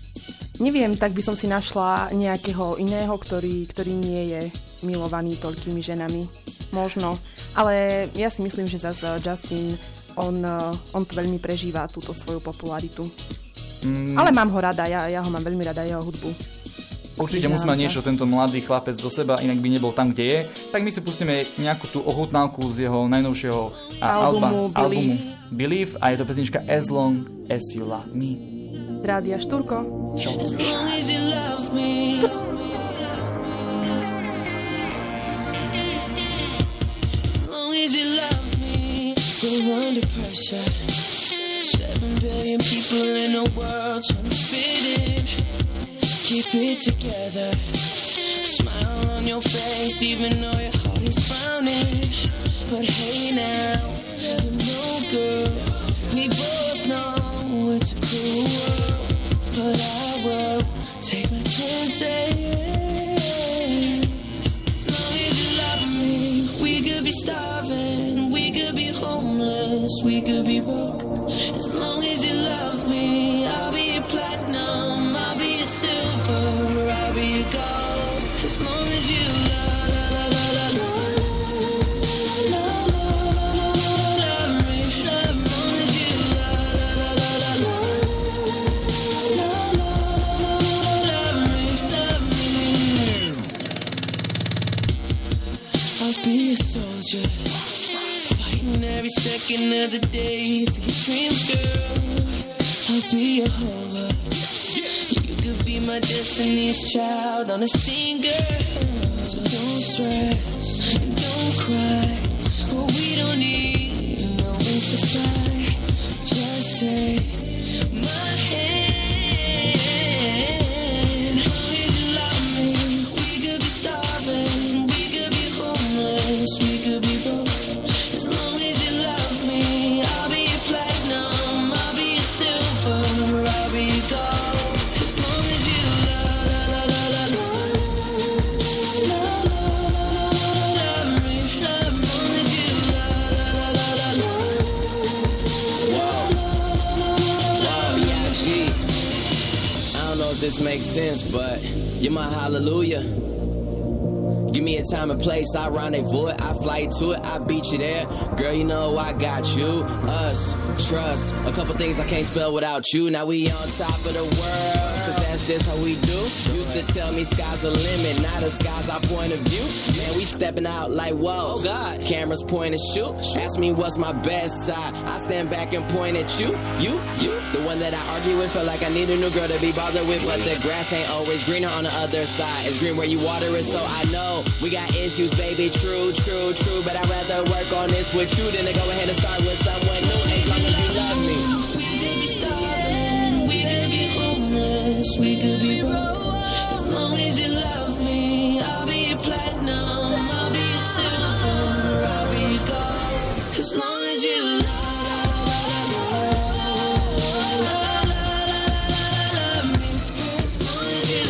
neviem, tak by som si našla nejakého iného, ktorý, ktorý nie je milovaný toľkými ženami. Možno. Ale ja si myslím, že zase Justin, on, on to veľmi prežíva, túto svoju popularitu. Mm. Ale mám ho rada, ja, ja ho mám veľmi rada, jeho hudbu. Určite musí mať niečo tento mladý chlapec do seba, inak by nebol tam, kde je. Tak my si pustíme nejakú tú ochutnávku z jeho najnovšieho albumu, alba, albumu Believe a je to pesnička As Long As You Love Me. Rádia Štúrko. As long as you love me. As long as you love me. You're under pressure. Seven billion people in the world trying to fit in. Keep it together. Smile on your face even though your heart is frowning. But hey now, you're no good. we both know it's a cruel world, but I will take my chances. As long as you love me, we could be starving, we could be homeless, we could be broke. As long as you love me, I'll be your platinum, I'll be your silver, I'll be your gold. As long as you love, love, love, love, love, love, love me, love. As long as you love, love, love, love, love, love, love me, love me. I'll be a soldier, fighting every second of the day for your dreams, girl. I'll be a hover. You could be my destiny's child on a stinger. So don't stress and don't cry. Oh, we don't need no wings to fly. Just take my hand. As long as you love me, we could be starving, we could be homeless, we could be broke. As long as you love me, I'll be your platinum, I'll be your silver, I'll be your gold. As long as you love, love, love, love, love, love, love me, love. As long as you love, love, love, love, love, yeah, G. I don't know if this makes sense, but you're my hallelujah. Give me a time and place, I rendezvous it, I fly to it, I beat you there. Girl, you know I got you, us, trust. A couple things I can't spell without you. Now we on top of the world, cause that's just how we do. Used to tell me sky's the limit, now the sky's our point of view. Man, we stepping out like whoa, oh God. Cameras point and shoot. Ask me what's my best side, I stand back and point at you. You, you, the one that I argue with, feel like I need a new girl to be bothered with. But the grass ain't always greener on the other side. It's green where you water it, so I know we got issues, baby, true, true, true. But I'd rather work on this with you than to go ahead and start with someone new. As long as you love me. We could be starving, we could be homeless, we could be broke. As long as you love me, I'll be your platinum, I'll be your silver, I'll be your gold. As long as you love, love me. As long as you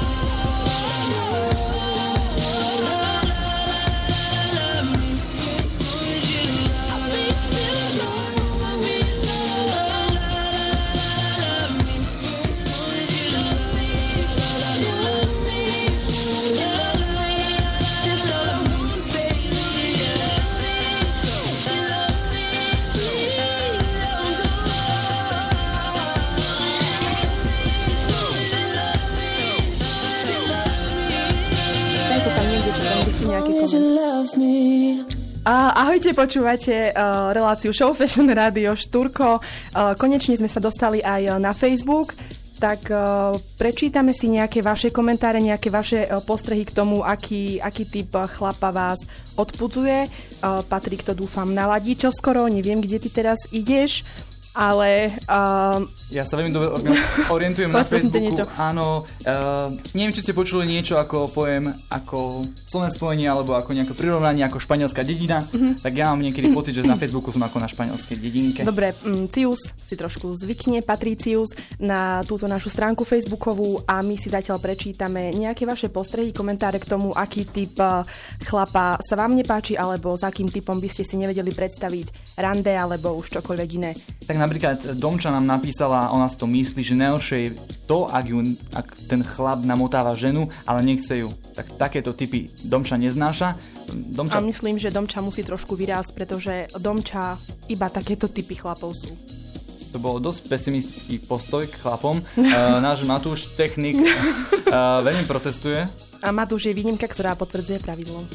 Uh, ahojte, počúvate uh, reláciu Show Fashion Radio Štúrko. Uh, konečne sme sa dostali aj na Facebook, tak uh, prečítame si nejaké vaše komentáre, nejaké vaše uh, postrehy k tomu, aký, aký typ chlapa vás odpudzuje. Uh, Patrik to dúfam naladí čoskoro, neviem, kde ty teraz ideš, ale... Uh, ja sa veľmi dobre orientujem na Facebooku. Áno, uh, neviem, či ste počuli niečo ako pojem ako slovné spojenie alebo ako nejaké prirovnanie ako španielská dedina, mm-hmm. tak ja mám niekedy pocit, že na Facebooku som ako na španielskej dedinke. Dobre, um, Cius si trošku zvykne, Patricius, na túto našu stránku Facebookovú a my si zatiaľ prečítame nejaké vaše postrehy, komentáre k tomu, aký typ uh, chlapa sa vám nepáči alebo s akým typom by ste si nevedeli predstaviť rande alebo už čokoľvek iné. Tak napríklad Domča nám napísala, ona si to myslí, že najhoršie je to, ak, ju, ak ten chlap namotáva ženu, ale nechce ju. Tak takéto typy Domča neznáša. Domča... A myslím, že Domča musí trošku vyrásť, pretože Domča iba takéto typy chlapov sú. To bol dosť pesimistický postoj k chlapom. uh, náš Matúš, technik, uh, veľmi protestuje. A Matúš je výnimka, ktorá potvrdzuje pravidlo.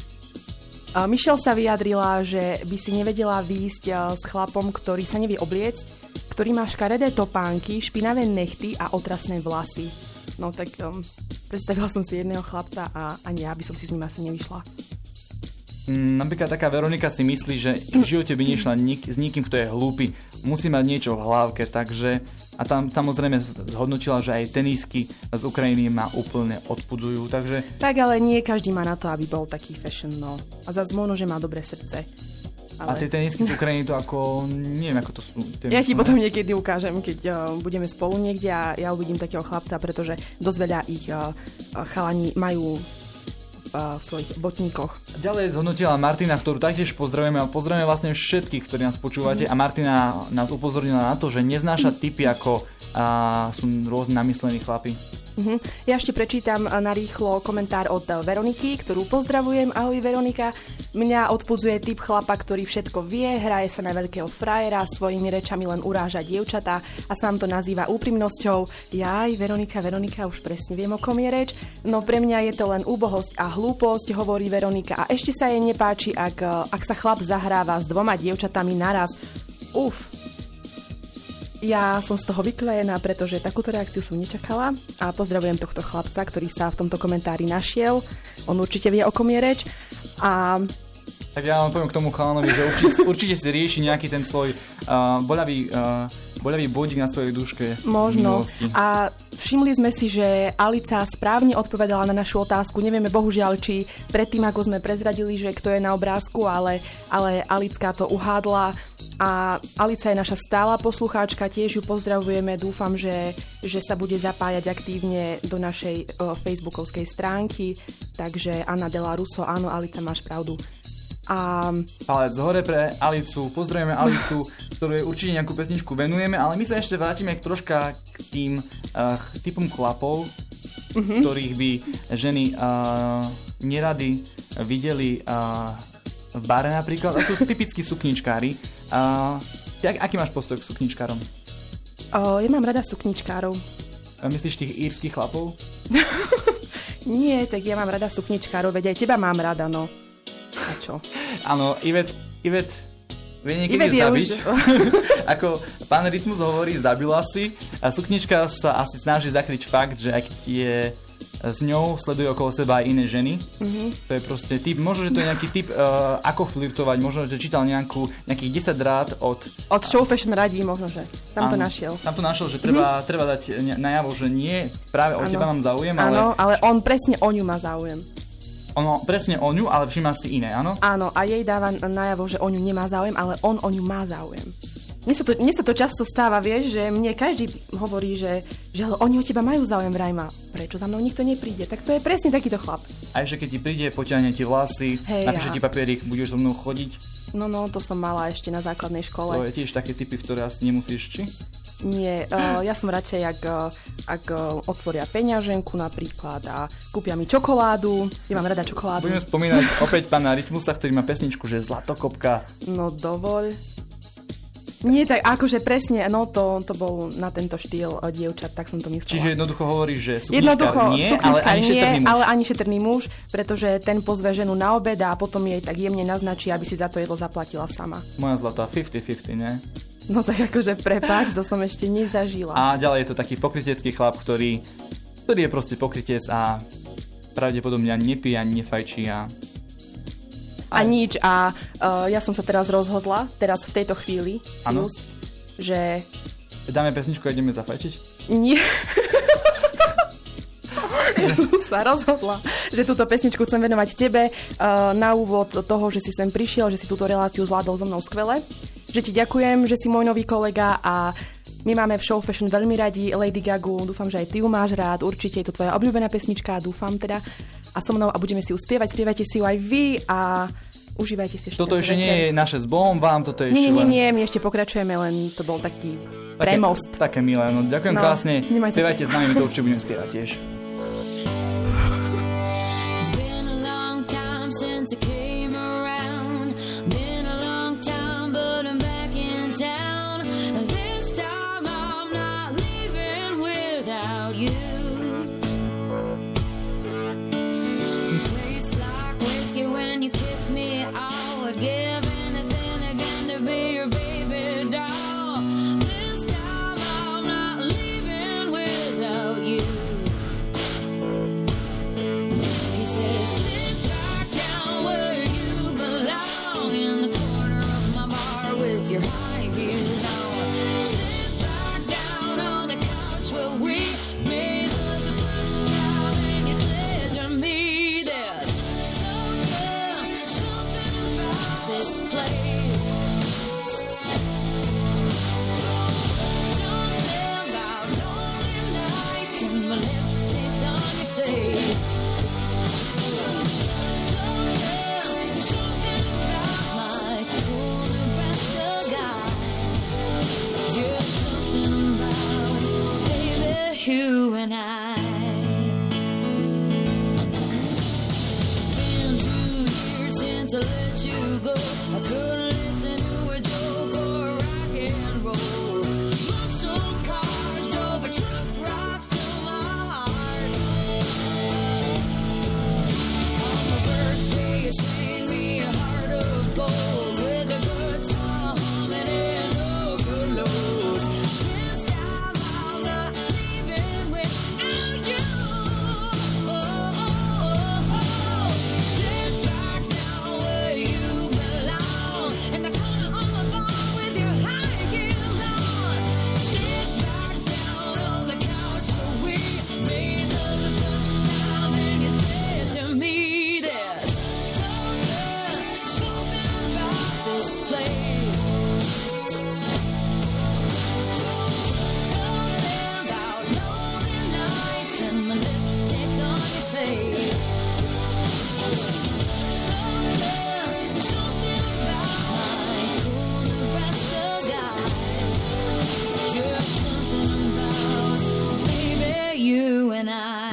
Uh, Michelle sa vyjadrila, že by si nevedela výjsť uh, s chlapom, ktorý sa nevie obliecť, ktorý má škaredé topánky, špinavé nechty a otrasné vlasy. No tak um, predstavila som si jedného chlapca a ani ja by som si s ním asi nevyšla. Mm, napríklad taká Veronika si myslí, že v živote by nešla nik- s nikým, kto je hlúpy. Musí mať niečo v hlavke, takže... A tam samozrejme zhodnotila, že aj tenisky z Ukrajiny ma úplne odpudzujú, takže... Tak ale nie každý má na to, aby bol taký fashion, no. A zase možno, že má dobré srdce. A tie tenisky z Ukrajiny to ako, neviem ako to sú. Ja ti potom niekedy ukážem, keď uh, budeme spolu niekde a ja uvidím takého chlapca, pretože dosť veľa ich uh, chalani majú v svojich botníkoch. Ďalej zhodnotila Martina, ktorú taktiež pozdravujeme a pozdravujeme vlastne všetkých, ktorí nás počúvate mm. a Martina nás upozornila na to, že neznáša typy ako a, sú rôzne namyslení chlapi. Mm-hmm. Ja ešte prečítam na rýchlo komentár od Veroniky, ktorú pozdravujem. Ahoj Veronika. Mňa odpudzuje typ chlapa, ktorý všetko vie, hraje sa na veľkého frajera, svojimi rečami len uráža dievčatá a sám to nazýva úprimnosťou. Jaj, Veronika, Veronika, už presne viem, o kom je reč. No pre mňa je to len úbohosť a hlúposť, hovorí Veronika. A ešte sa jej nepáči, ak, ak sa chlap zahráva s dvoma dievčatami naraz. Uf. Ja som z toho vyklejená, pretože takúto reakciu som nečakala a pozdravujem tohto chlapca, ktorý sa v tomto komentári našiel. On určite vie, o kom je reč. A... Tak ja len poviem k tomu chalanovi, že určite, určite si rieši nejaký ten svoj uh, boľavý, uh, boľavý bodík na svojej duške. Možno. A všimli sme si, že Alica správne odpovedala na našu otázku. Nevieme bohužiaľ, či predtým, ako sme prezradili, že kto je na obrázku, ale, ale Alicka to uhádla. A Alica je naša stála poslucháčka, tiež ju pozdravujeme, dúfam, že, že sa bude zapájať aktívne do našej o, facebookovskej stránky, takže Anna Dela Russo, áno, Alica, máš pravdu. A... Palec hore pre Alicu, pozdravujeme Alicu, ktorú jej určite nejakú pesničku venujeme, ale my sa ešte vrátime troška k tým uh, typom chlapov, mm-hmm. ktorých by ženy uh, nerady videli uh, v bare napríklad, a sú typickí sukničkári. Uh, ty, aký máš postoj k sukničkárom? O, ja mám rada sukničkárov. A myslíš tých írskych chlapov? Nie, tak ja mám rada sukničkárov, veď aj teba mám rada, no. A čo? Áno, Ivet, Ivet vie niekedy Ivet zabiť. Už... Ako pán Rytmus hovorí, zabila si. A suknička sa asi snaží zakryť fakt, že ak je s ňou sleduje okolo seba aj iné ženy. Mm-hmm. To je proste typ, možno, že to je nejaký typ, uh, ako flirtovať, možno, že čítal nejakú, nejakých desať rád od... Od Show Fashion radí, možno, že tam áno, to našiel. Tam to našiel, že treba, mm-hmm. treba dať najavo, že nie, práve o teba mám záujem, ale... Áno, ale on presne o ňu má záujem. Ono presne o ňu, ale všimá si iné, áno? Áno, a jej dáva najavo, že o ňu nemá záujem, ale on o ňu má záujem. Mne sa, to, mne sa to často stáva, vieš, že mne každý hovorí, že, že ale oni o teba majú záujem, vraj ma. Prečo za mnou nikto nepríde? Tak to je presne takýto chlap. Aj že keď ti príde, potiahne ti vlasy, hey, napíše ja. ti papierik, budeš so mnou chodiť. No, no, to som mala ešte na základnej škole. To je tiež také typy, ktoré asi nemusíš, či? Nie, uh, ja som radšej, ak, uh, ak uh, otvoria peňaženku napríklad a kúpia mi čokoládu. Ja mám rada čokoládu. Budeme spomínať opäť pána Rytmusa, ktorý má pesničku, že Zlatokopka. No dovoľ. Nie tak, akože presne, no to, to bol na tento štýl dievčat, tak som to myslela. Čiže jednoducho hovoríš, že suknička jednoducho, nie, suknička ale ani nie, šetrný muž. ale ani šetrný muž, pretože ten pozve ženu na obed a potom jej tak jemne naznačí, aby si za to jedlo zaplatila sama. Moja zlatá, päťdesiat päťdesiat, ne? No tak akože prepáč, to som ešte nezažila. A ďalej je to taký pokrytecký chlap, ktorý, ktorý je proste pokrytec a pravdepodobne ani nepije, ani nefajčí a... A nič. A uh, ja som sa teraz rozhodla, teraz v tejto chvíli, Cius, že... Dáme pesničku a ideme zafajčiť? Nie. Ja som sa rozhodla, že túto pesničku chcem venovať tebe uh, na úvod toho, že si sem prišiel, že si túto reláciu zvládol so mnou skvele. Že ti ďakujem, že si môj nový kolega a my máme v Show Fashion veľmi radi Lady Gagu. Dúfam, že aj ty ju máš rád. Určite je to tvoja obľúbená pesnička, dúfam teda. A so mnou a budeme si ju spievať. Spievajte si ju aj vy a užívajte si ešte. Toto ešte večer. Nie je naše s Bohom vám, toto je nie, ešte nie, len... nie, my ešte pokračujeme, len to bol taký také, premost. Také milé, no ďakujem no, krásne. Spievajte s nami, my to určite budeme spievať tiež. It's been a long time since I came around. Been a long time, but I'm back in town. This time I'm not leaving without you. It tastes like whiskey when you kiss me. I would give anything again to be your baby doll. This time I'm not leaving without you. you and I. It's been two years since I let you go. I couldn't listen to a joke or rock and roll. Muscle cars drove a truck right through my heart. On my birthday, you sang me a heart of gold with a guitar humming and overloads. This time I'm not leaving without you. Oh, oh, oh, oh. Sit back down where you belong, in the corner on the bar with your high heels on. Sit back down on the couch where we made love the first time, and you said to me that something, something about this place. Something about lonely nights and my lipstick on your face. Something, something about my cool Nebraska guy. Just something about, baby, you and I.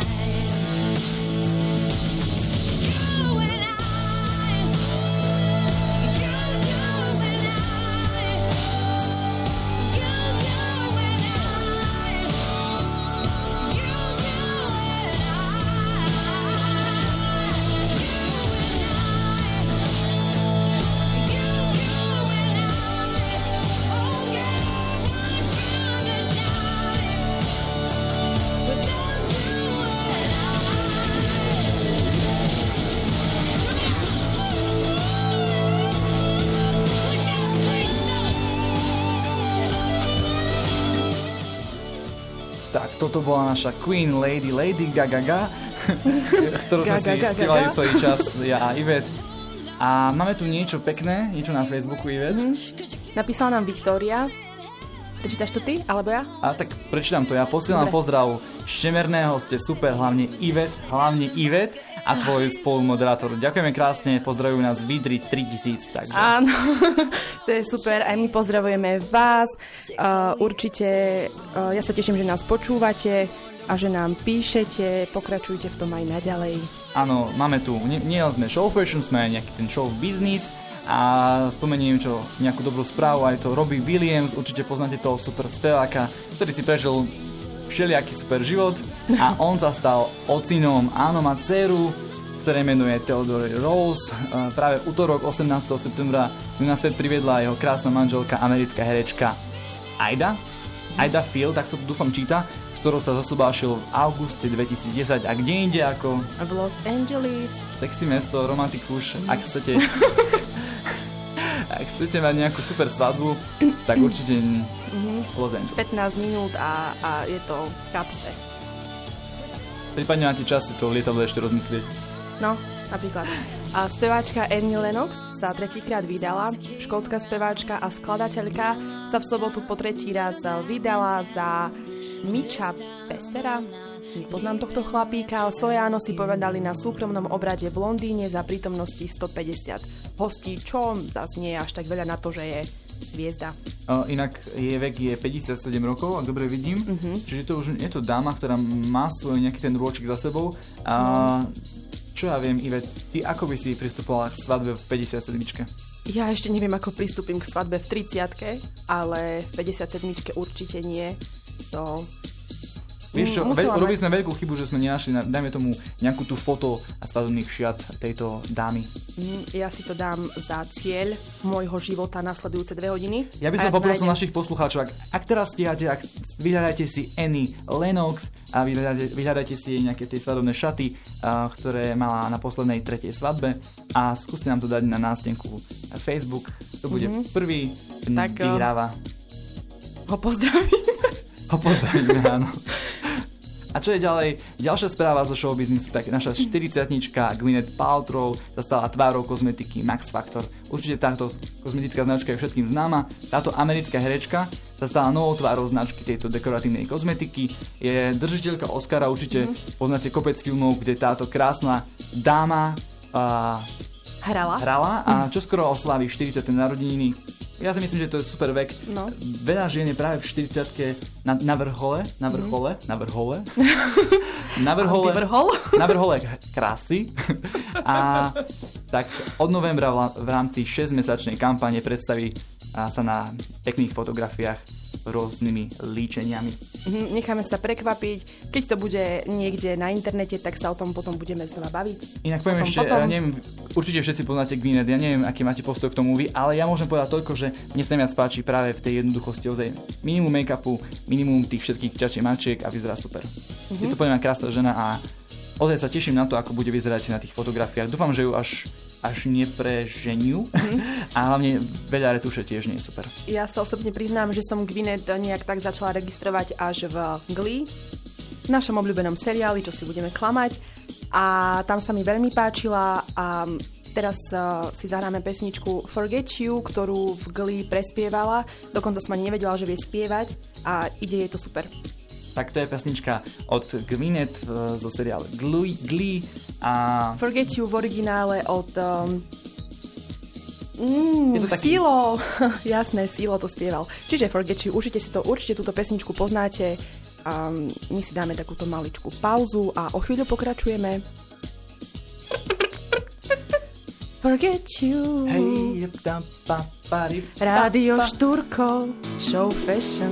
You and I. You, you and I. You, you and I. You, you and I. You, you and I. Oh yeah, I'd rather die without you and I. Put your drinks up. Tak, toto bola naša Queen Lady, Lady Gaga, ktorú sme si Gaga, Gaga, spievali Gaga. celý čas, ja a Ivet. A máme tu niečo pekné, niečo na Facebooku, Ivet. Napísala nám Viktória. Prečítaš to ty, alebo ja? A tak prečítam to, ja posielam Dobre. pozdrav Štemerného, ste super, hlavne Ivet, hlavne Ivet a tvoj spolumoderátor. Ďakujeme krásne, pozdravujú nás Vidri tritisíc. Takže. Áno, to je super, aj my pozdravujeme vás. Uh, určite, uh, ja sa teším, že nás počúvate a že nám píšete, pokračujte v tom aj naďalej. Áno, máme tu, nie, nie len sme show fashion, sme aj nejaký ten show business a spomeniem čo, nejakú dobrú správu, aj to Robbie Williams, určite poznáte toho super speváka, ktorý si prežil všelijaký super život a on sa stal ocinom. Áno, má dceru, ktoré menuje Theodore Rose. E, práve utorok osemnásteho septembra ju na svet priviedla jeho krásna manželka, americká herečka Aida. Aida Field, tak sa to dúfam číta, s ktorou sa zasobášil v auguste dvetisícdesať. A kde inde ako V Los Angeles. sexy mesto, romantikuš, ak chcete ak chcete mať nejakú super svadbu, tak určite Los Angeles. pätnásť minút a, a je to v kapse. Prípadne máte čas si to lietadlo ešte rozmyslieť. No, napríklad. A speváčka Annie Lennox sa tretíkrát vydala. Škótska speváčka a skladateľka sa v sobotu po tretí raz vydala za Mitcha Pestera. Nepoznám tohto chlapíka. Svoje áno si povedali na súkromnom obrade v Londýne za prítomnosti stopäťdesiat hostí, čo zase nie je až tak veľa na to, že je hviezda. Uh, inak jej vek je päťdesiatsedem rokov, ak dobre vidím. Uh-huh. Čiže to už je to dáma, ktorá má svoj nejaký ten rôčik za sebou. A čo ja viem, Ivet, ty ako by si pristupovala k svadbe v päťdesiatsedmičke? Ja ešte neviem, ako pristúpim k svadbe v tridsiatke, ale v päťdesiatsedmičke určite nie. To... Vieš čo, Musela ve- mať- robili sme veľkú chybu, že sme nenašli, na- dajme tomu, nejakú tú foto a svadobných šiat tejto dámy. Mm, Ja si to dám za cieľ môjho života nasledujúce dve hodiny. Ja by A som ja poprosil nájdem- našich poslucháčov, ak, ak teraz stíhate, ak vyhľadajte si Annie Lennox a vyhľadajte, vyhľadajte si jej nejaké tie svadobné šaty, a, ktoré mala na poslednej tretej svadbe a skúste nám to dať na nástenku na Facebook. To bude mm-hmm. prvý, ten Tak, vyhráva. Ho pozdravím. Ho pozdravíme, áno. A čo je ďalej? Ďalšia správa zo showbiznisu, tak naša štyridsiatnička Gwyneth Paltrow sa stala tvárou kozmetiky Max Factor. Určite táto kozmetická značka je všetkým známa. Táto americká herečka sa stala novou tvárou značky tejto dekoratívnej kozmetiky. Je držiteľka Oscara, určite mm-hmm. poznáte kopec filmov, kde táto krásna dáma uh, Hrala. hrala a čoskoro oslaví štyridsiate narodeniny. Ja si myslím, že to je super vek. No. Veľa žien je práve v štyridsiatke na, na vrchole, na vrchole, mm. na vrchole, na vrchole, vrchol? na vrchole krásy. A tak od novembra v rámci šesťmesačnej kampane predstaví sa na pekných fotografiách rôznymi líčeniami. Mhm, necháme sa prekvapiť. Keď to bude niekde na internete, tak sa o tom potom budeme znova baviť. Inak poviem potom, ešte, potom. Ja neviem, určite všetci poznáte Gwyneth, ja neviem, aký máte postoj k tomu vy, ale ja môžem povedať toľko, že mne sa viac páči práve v tej jednoduchosti, ozaj minimum make-upu, minimum tých všetkých čačiek mačiek a vyzerá super. Mm-hmm. Je to podľa mňa krásna žena a ozaj sa teším na to, ako bude vyzerať na tých fotografiách. Dúfam, že ju až až nepreženiu mm-hmm. a hlavne veľa retuše tiež nie je super. Ja sa osobne priznám, že som Gwyneth nejak tak začala registrovať až v Glee, v našom obľúbenom seriáli, čo si budeme klamať, a tam sa mi veľmi páčila a teraz uh, si zahráme pesničku Forget You, ktorú v Glee prespievala, dokonca som ani nevedela, že vie spievať a ide jej to super. Tak to je pesnička od Gwyneth zo seriálu Glee, Glee a... Forget You v originále od... Um, mm, je to taký... Silo, jasné, Silo to spieval. Čiže Forget You, užite si to, určite túto pesničku poznáte. Um, my si dáme takúto maličku pauzu a o chvíľu pokračujeme. Forget You. Hej, tam, pa, pari, Rádio pa, pa. Štúrko, Show Fashion.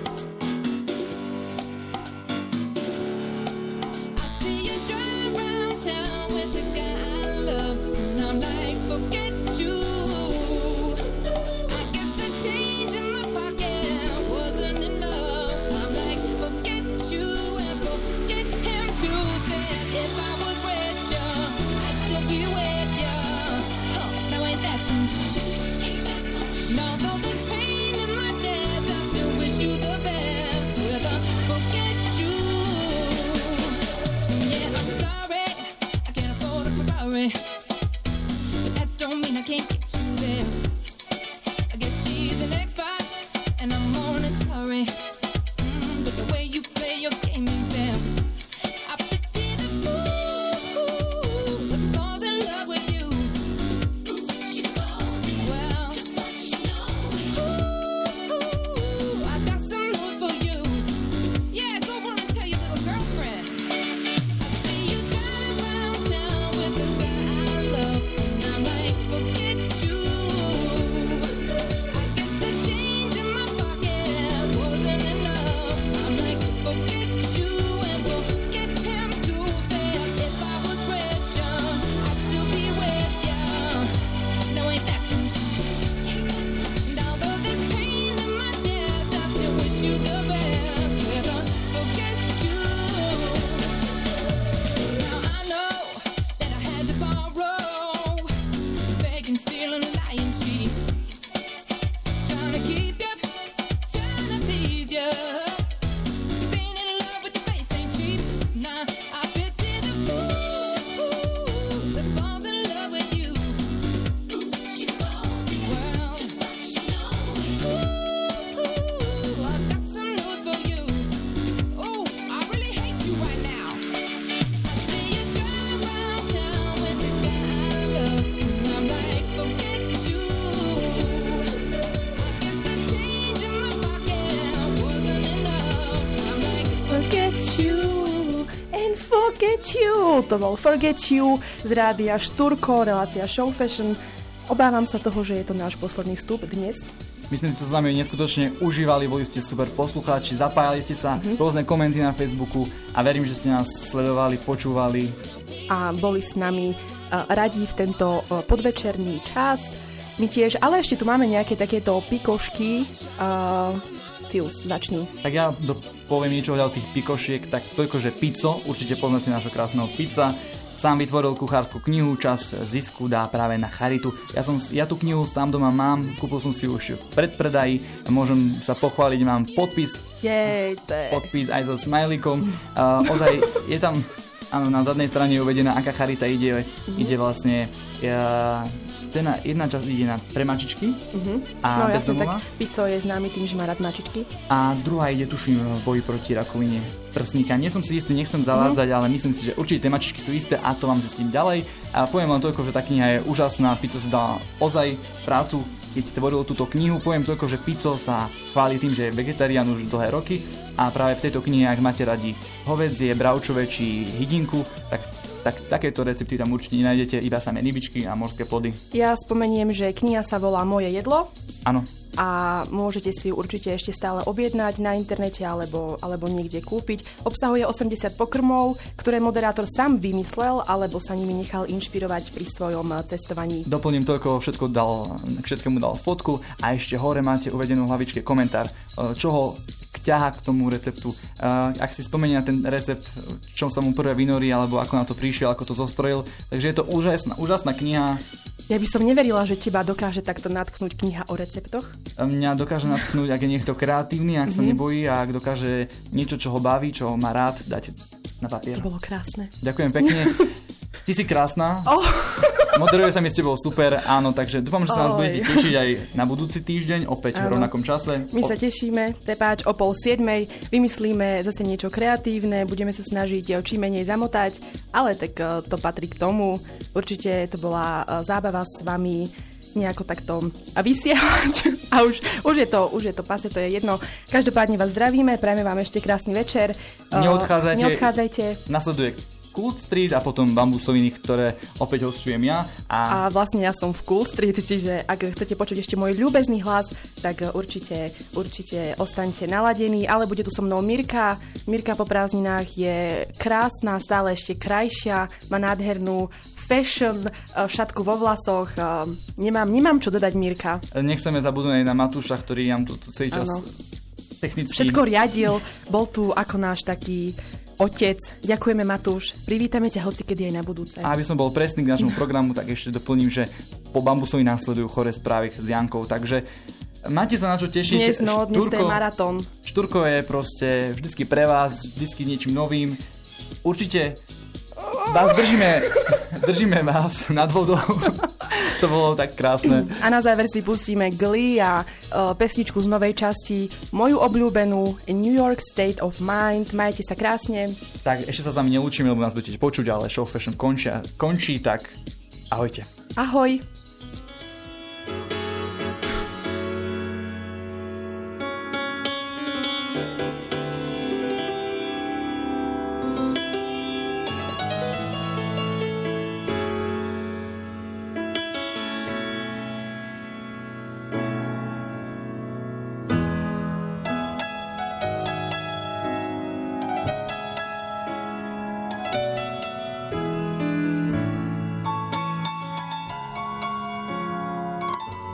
Forget You, to bol Forget You z rádia Štúrko, relácia Show Fashion. Obávam sa toho, že je to náš posledný vstup dnes. My sme to s vami neskutočne užívali, boli ste super poslucháči, zapájali ste sa, mm-hmm. rôzne komenty na Facebooku a verím, že ste nás sledovali, počúvali. A boli s nami uh, radi v tento uh, podvečerný čas. My tiež, ale ešte tu máme nejaké takéto pikošky. Uh, Cius, začni. Tak ja do, poviem niečo o tých pikošiek, tak toľko, že Pico, určite poznáte nášho krásneho Pica, sám vytvoril kuchárskú knihu, čas zisku dá práve na charitu. Ja, som, ja tú knihu sám doma mám, kúpil som si už v predpredaji, môžem sa pochváliť, mám podpis, Jej, podpis aj so smajlíkom. Uh, ozaj je tam, áno, na zadnej strane je uvedená, aká charita ide, mm-hmm. ide vlastne... Uh, Jedna, jedna časť ide na pre mačičky uh-huh. a no, jasne, bezdomová. Tak Pico je známy tým, že má rád mačičky. A druhá ide, tuším, v boji proti rakovine prsníka. Nie som si istý, nechcem zavádzať, uh-huh. ale myslím si, že určite tie mačičky sú isté a to vám zistím ďalej. A poviem vám toľko, že tá kniha je úžasná. Pico si dala ozaj prácu keď tvoril túto knihu. Poviem toľko, že Pico sa chváli tým, že je vegetarián už dlhé roky a práve v tejto knihe, ak máte radi hovädzie, bravčové či hydinku, tak, tak takéto recepty tam určite nenájdete, iba samé rybičky a morské plody. Ja spomeniem, že kniha sa volá Moje jedlo. Áno. A môžete si ju určite ešte stále objednať na internete alebo, alebo niekde kúpiť. Obsahuje osemdesiat pokrmov, ktoré moderátor sám vymyslel alebo sa nimi nechal inšpirovať pri svojom cestovaní. Doplním toľko, všetko dal, k všetkému dal fotku a ešte hore máte uvedenú v hlavičke komentár, čo ho ťaha k tomu receptu. Ak si spomenia ten recept, čo sa mu prvé vynorí alebo ako na to prišiel, ako to zostrojil. Takže je to úžasná, úžasná kniha. Ja by som neverila, že teba dokáže takto natknúť kniha o receptoch. Mňa dokáže natknúť, ak je niekto kreatívny, ak mm-hmm. sa nebojí a ak dokáže niečo, čo ho baví, čo ho má rád, dať na papier. To bolo krásne. Ďakujem pekne. Ty si krásna. Oh. Moderuje sa mi s tebou super, áno, takže dúfam, že sa nás Oj. budete tešiť aj na budúci týždeň, opäť áno. v rovnakom čase. My o... sa tešíme, prepáč, o pol siedmej vymyslíme zase niečo kreatívne, budeme sa snažiť čím menej zamotať, ale tak to patrí k tomu. Určite to bola zábava s vami nejako takto vysielať a už, už je to, už je to pase, to je jedno. Každopádne vás zdravíme, prajeme vám ešte krásny večer. Neodchádzajte. Neodchádzajte. Nasleduje Cool Street a potom Bambusoviny, ktoré opäť hostujem ja. A... a vlastne ja som v Cool Street, čiže ak chcete počuť ešte môj ľúbezný hlas, tak určite, určite ostaňte naladení, ale bude tu so mnou Mirka. Mirka po prázdninách je krásna, stále ešte krajšia, má nádhernú fashion šatku vo vlasoch. Nemám, nemám čo dodať, Mirka. Nechceme zabudnúť aj na Matúša, ktorý nám tu celý čas ano. technicky... Všetko riadil, bol tu ako náš taký otec. Ďakujeme, Matúš. Privítame ťa hocikedy aj na budúce. A aby som bol presný k nášmu programu, tak ešte doplním, že po Bambusovi následujú Choré správy s Jankou, takže máte sa na čo tešiť. Dnes, no, dnes to je maratón. Šturko je proste vždycky pre vás, vždycky niečím novým. Určite vás držíme, držíme vás nad vodou. To bolo tak krásne. A na záver si pustíme Glee a uh, pesničku z novej časti, moju obľúbenú New York State of Mind. Majte sa krásne. Tak ešte sa s vami nelúčime, lebo nás budete počuť, ale Show Fashion končí, končí tak ahojte. Ahoj.